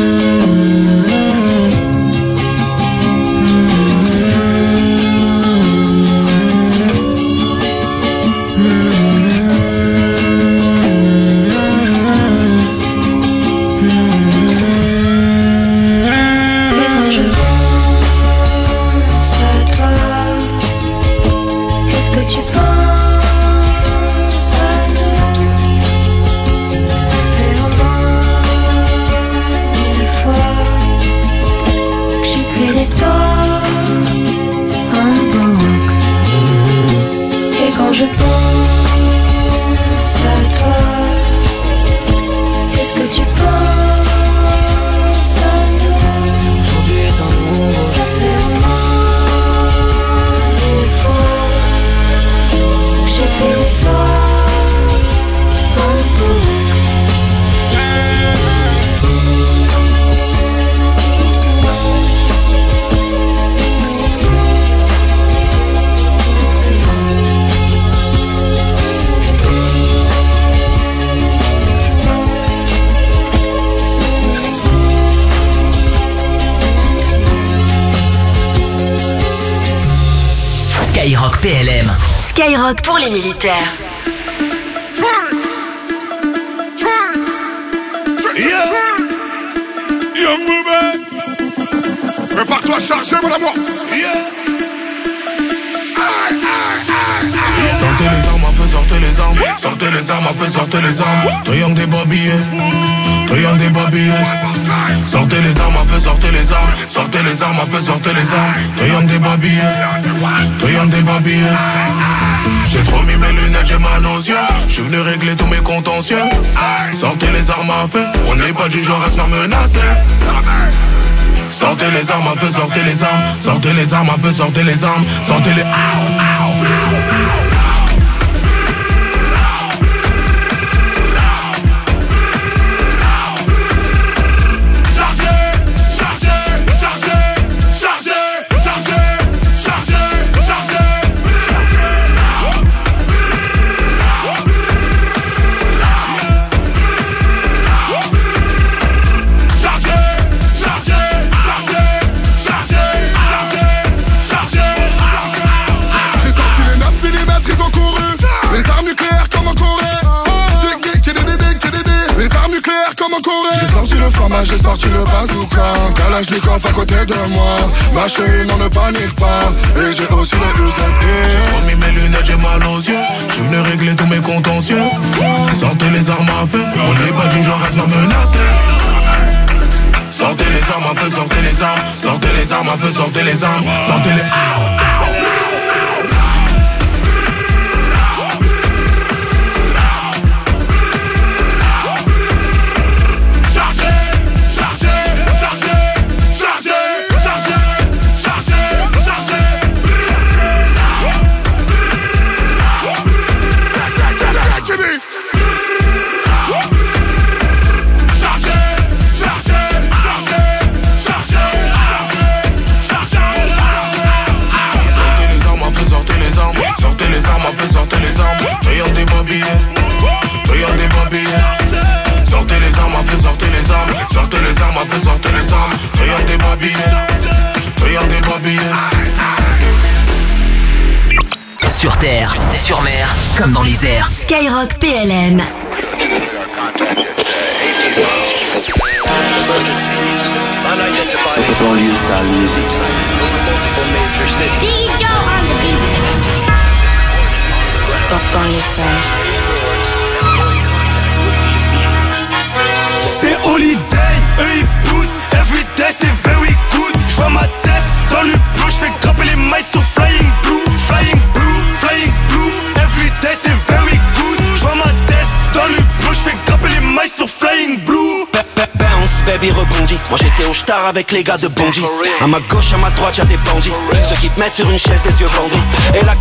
Skyrock pour les militaires. Yeah. Young Movement. Prépare-toi à charger, mon amour. Yeah. Sortez les armes à feu, sortez les armes. Sortez les armes à feu, sortez les armes. Triangle des babillés. Triangle des babillés. Sortez les armes à feu, sortez les armes. Sortez les armes à feu, sortez les armes. Triangle des babillés. Triangle des babillés. J'ai trop mis mes lunettes, j'ai mal aux yeux. J'suis venu régler tous mes contentieux. Sortez les armes à feu. On n'est pas du genre à se faire menacer. Sortez les armes à feu, sortez les armes. Sortez les armes à feu, sortez les armes. Sortez les... J'ai sorti le bazooka, Kalachnikov à côté de moi. Ma chérie, non ne panique pas. Et j'ai aussi les UZP. J'ai trop mis mes lunettes, j'ai mal aux yeux. J'suis venu régler tous mes contentieux. Sortez les armes à feu. On n'est pas du genre à se faire menacer. Sortez les armes à feu, sortez les armes. Sortez les armes à feu, sortez les armes. Sortez les... Sur terre, sur mer, comme dans les airs. Skyrock PLM. Banlieue sale musique. DJ on the beat. Banlieue sale. C'est holiday, eux ils boutent. Everyday c'est very good. J'vois ma tête dans le bleu. J'fais grimper les mailles sur flying blue. Flying blue, flying blue. Everyday c'est very good. J'vois ma tête dans le bleu. J'fais grimper les mailles sur flying blue. Bounce, baby rebondit. Moi j'étais au star avec les gars de Bondy. À ma gauche, à ma droite y'a des bandits. Ceux qui te mettent sur une chaise, les yeux bandits. Et la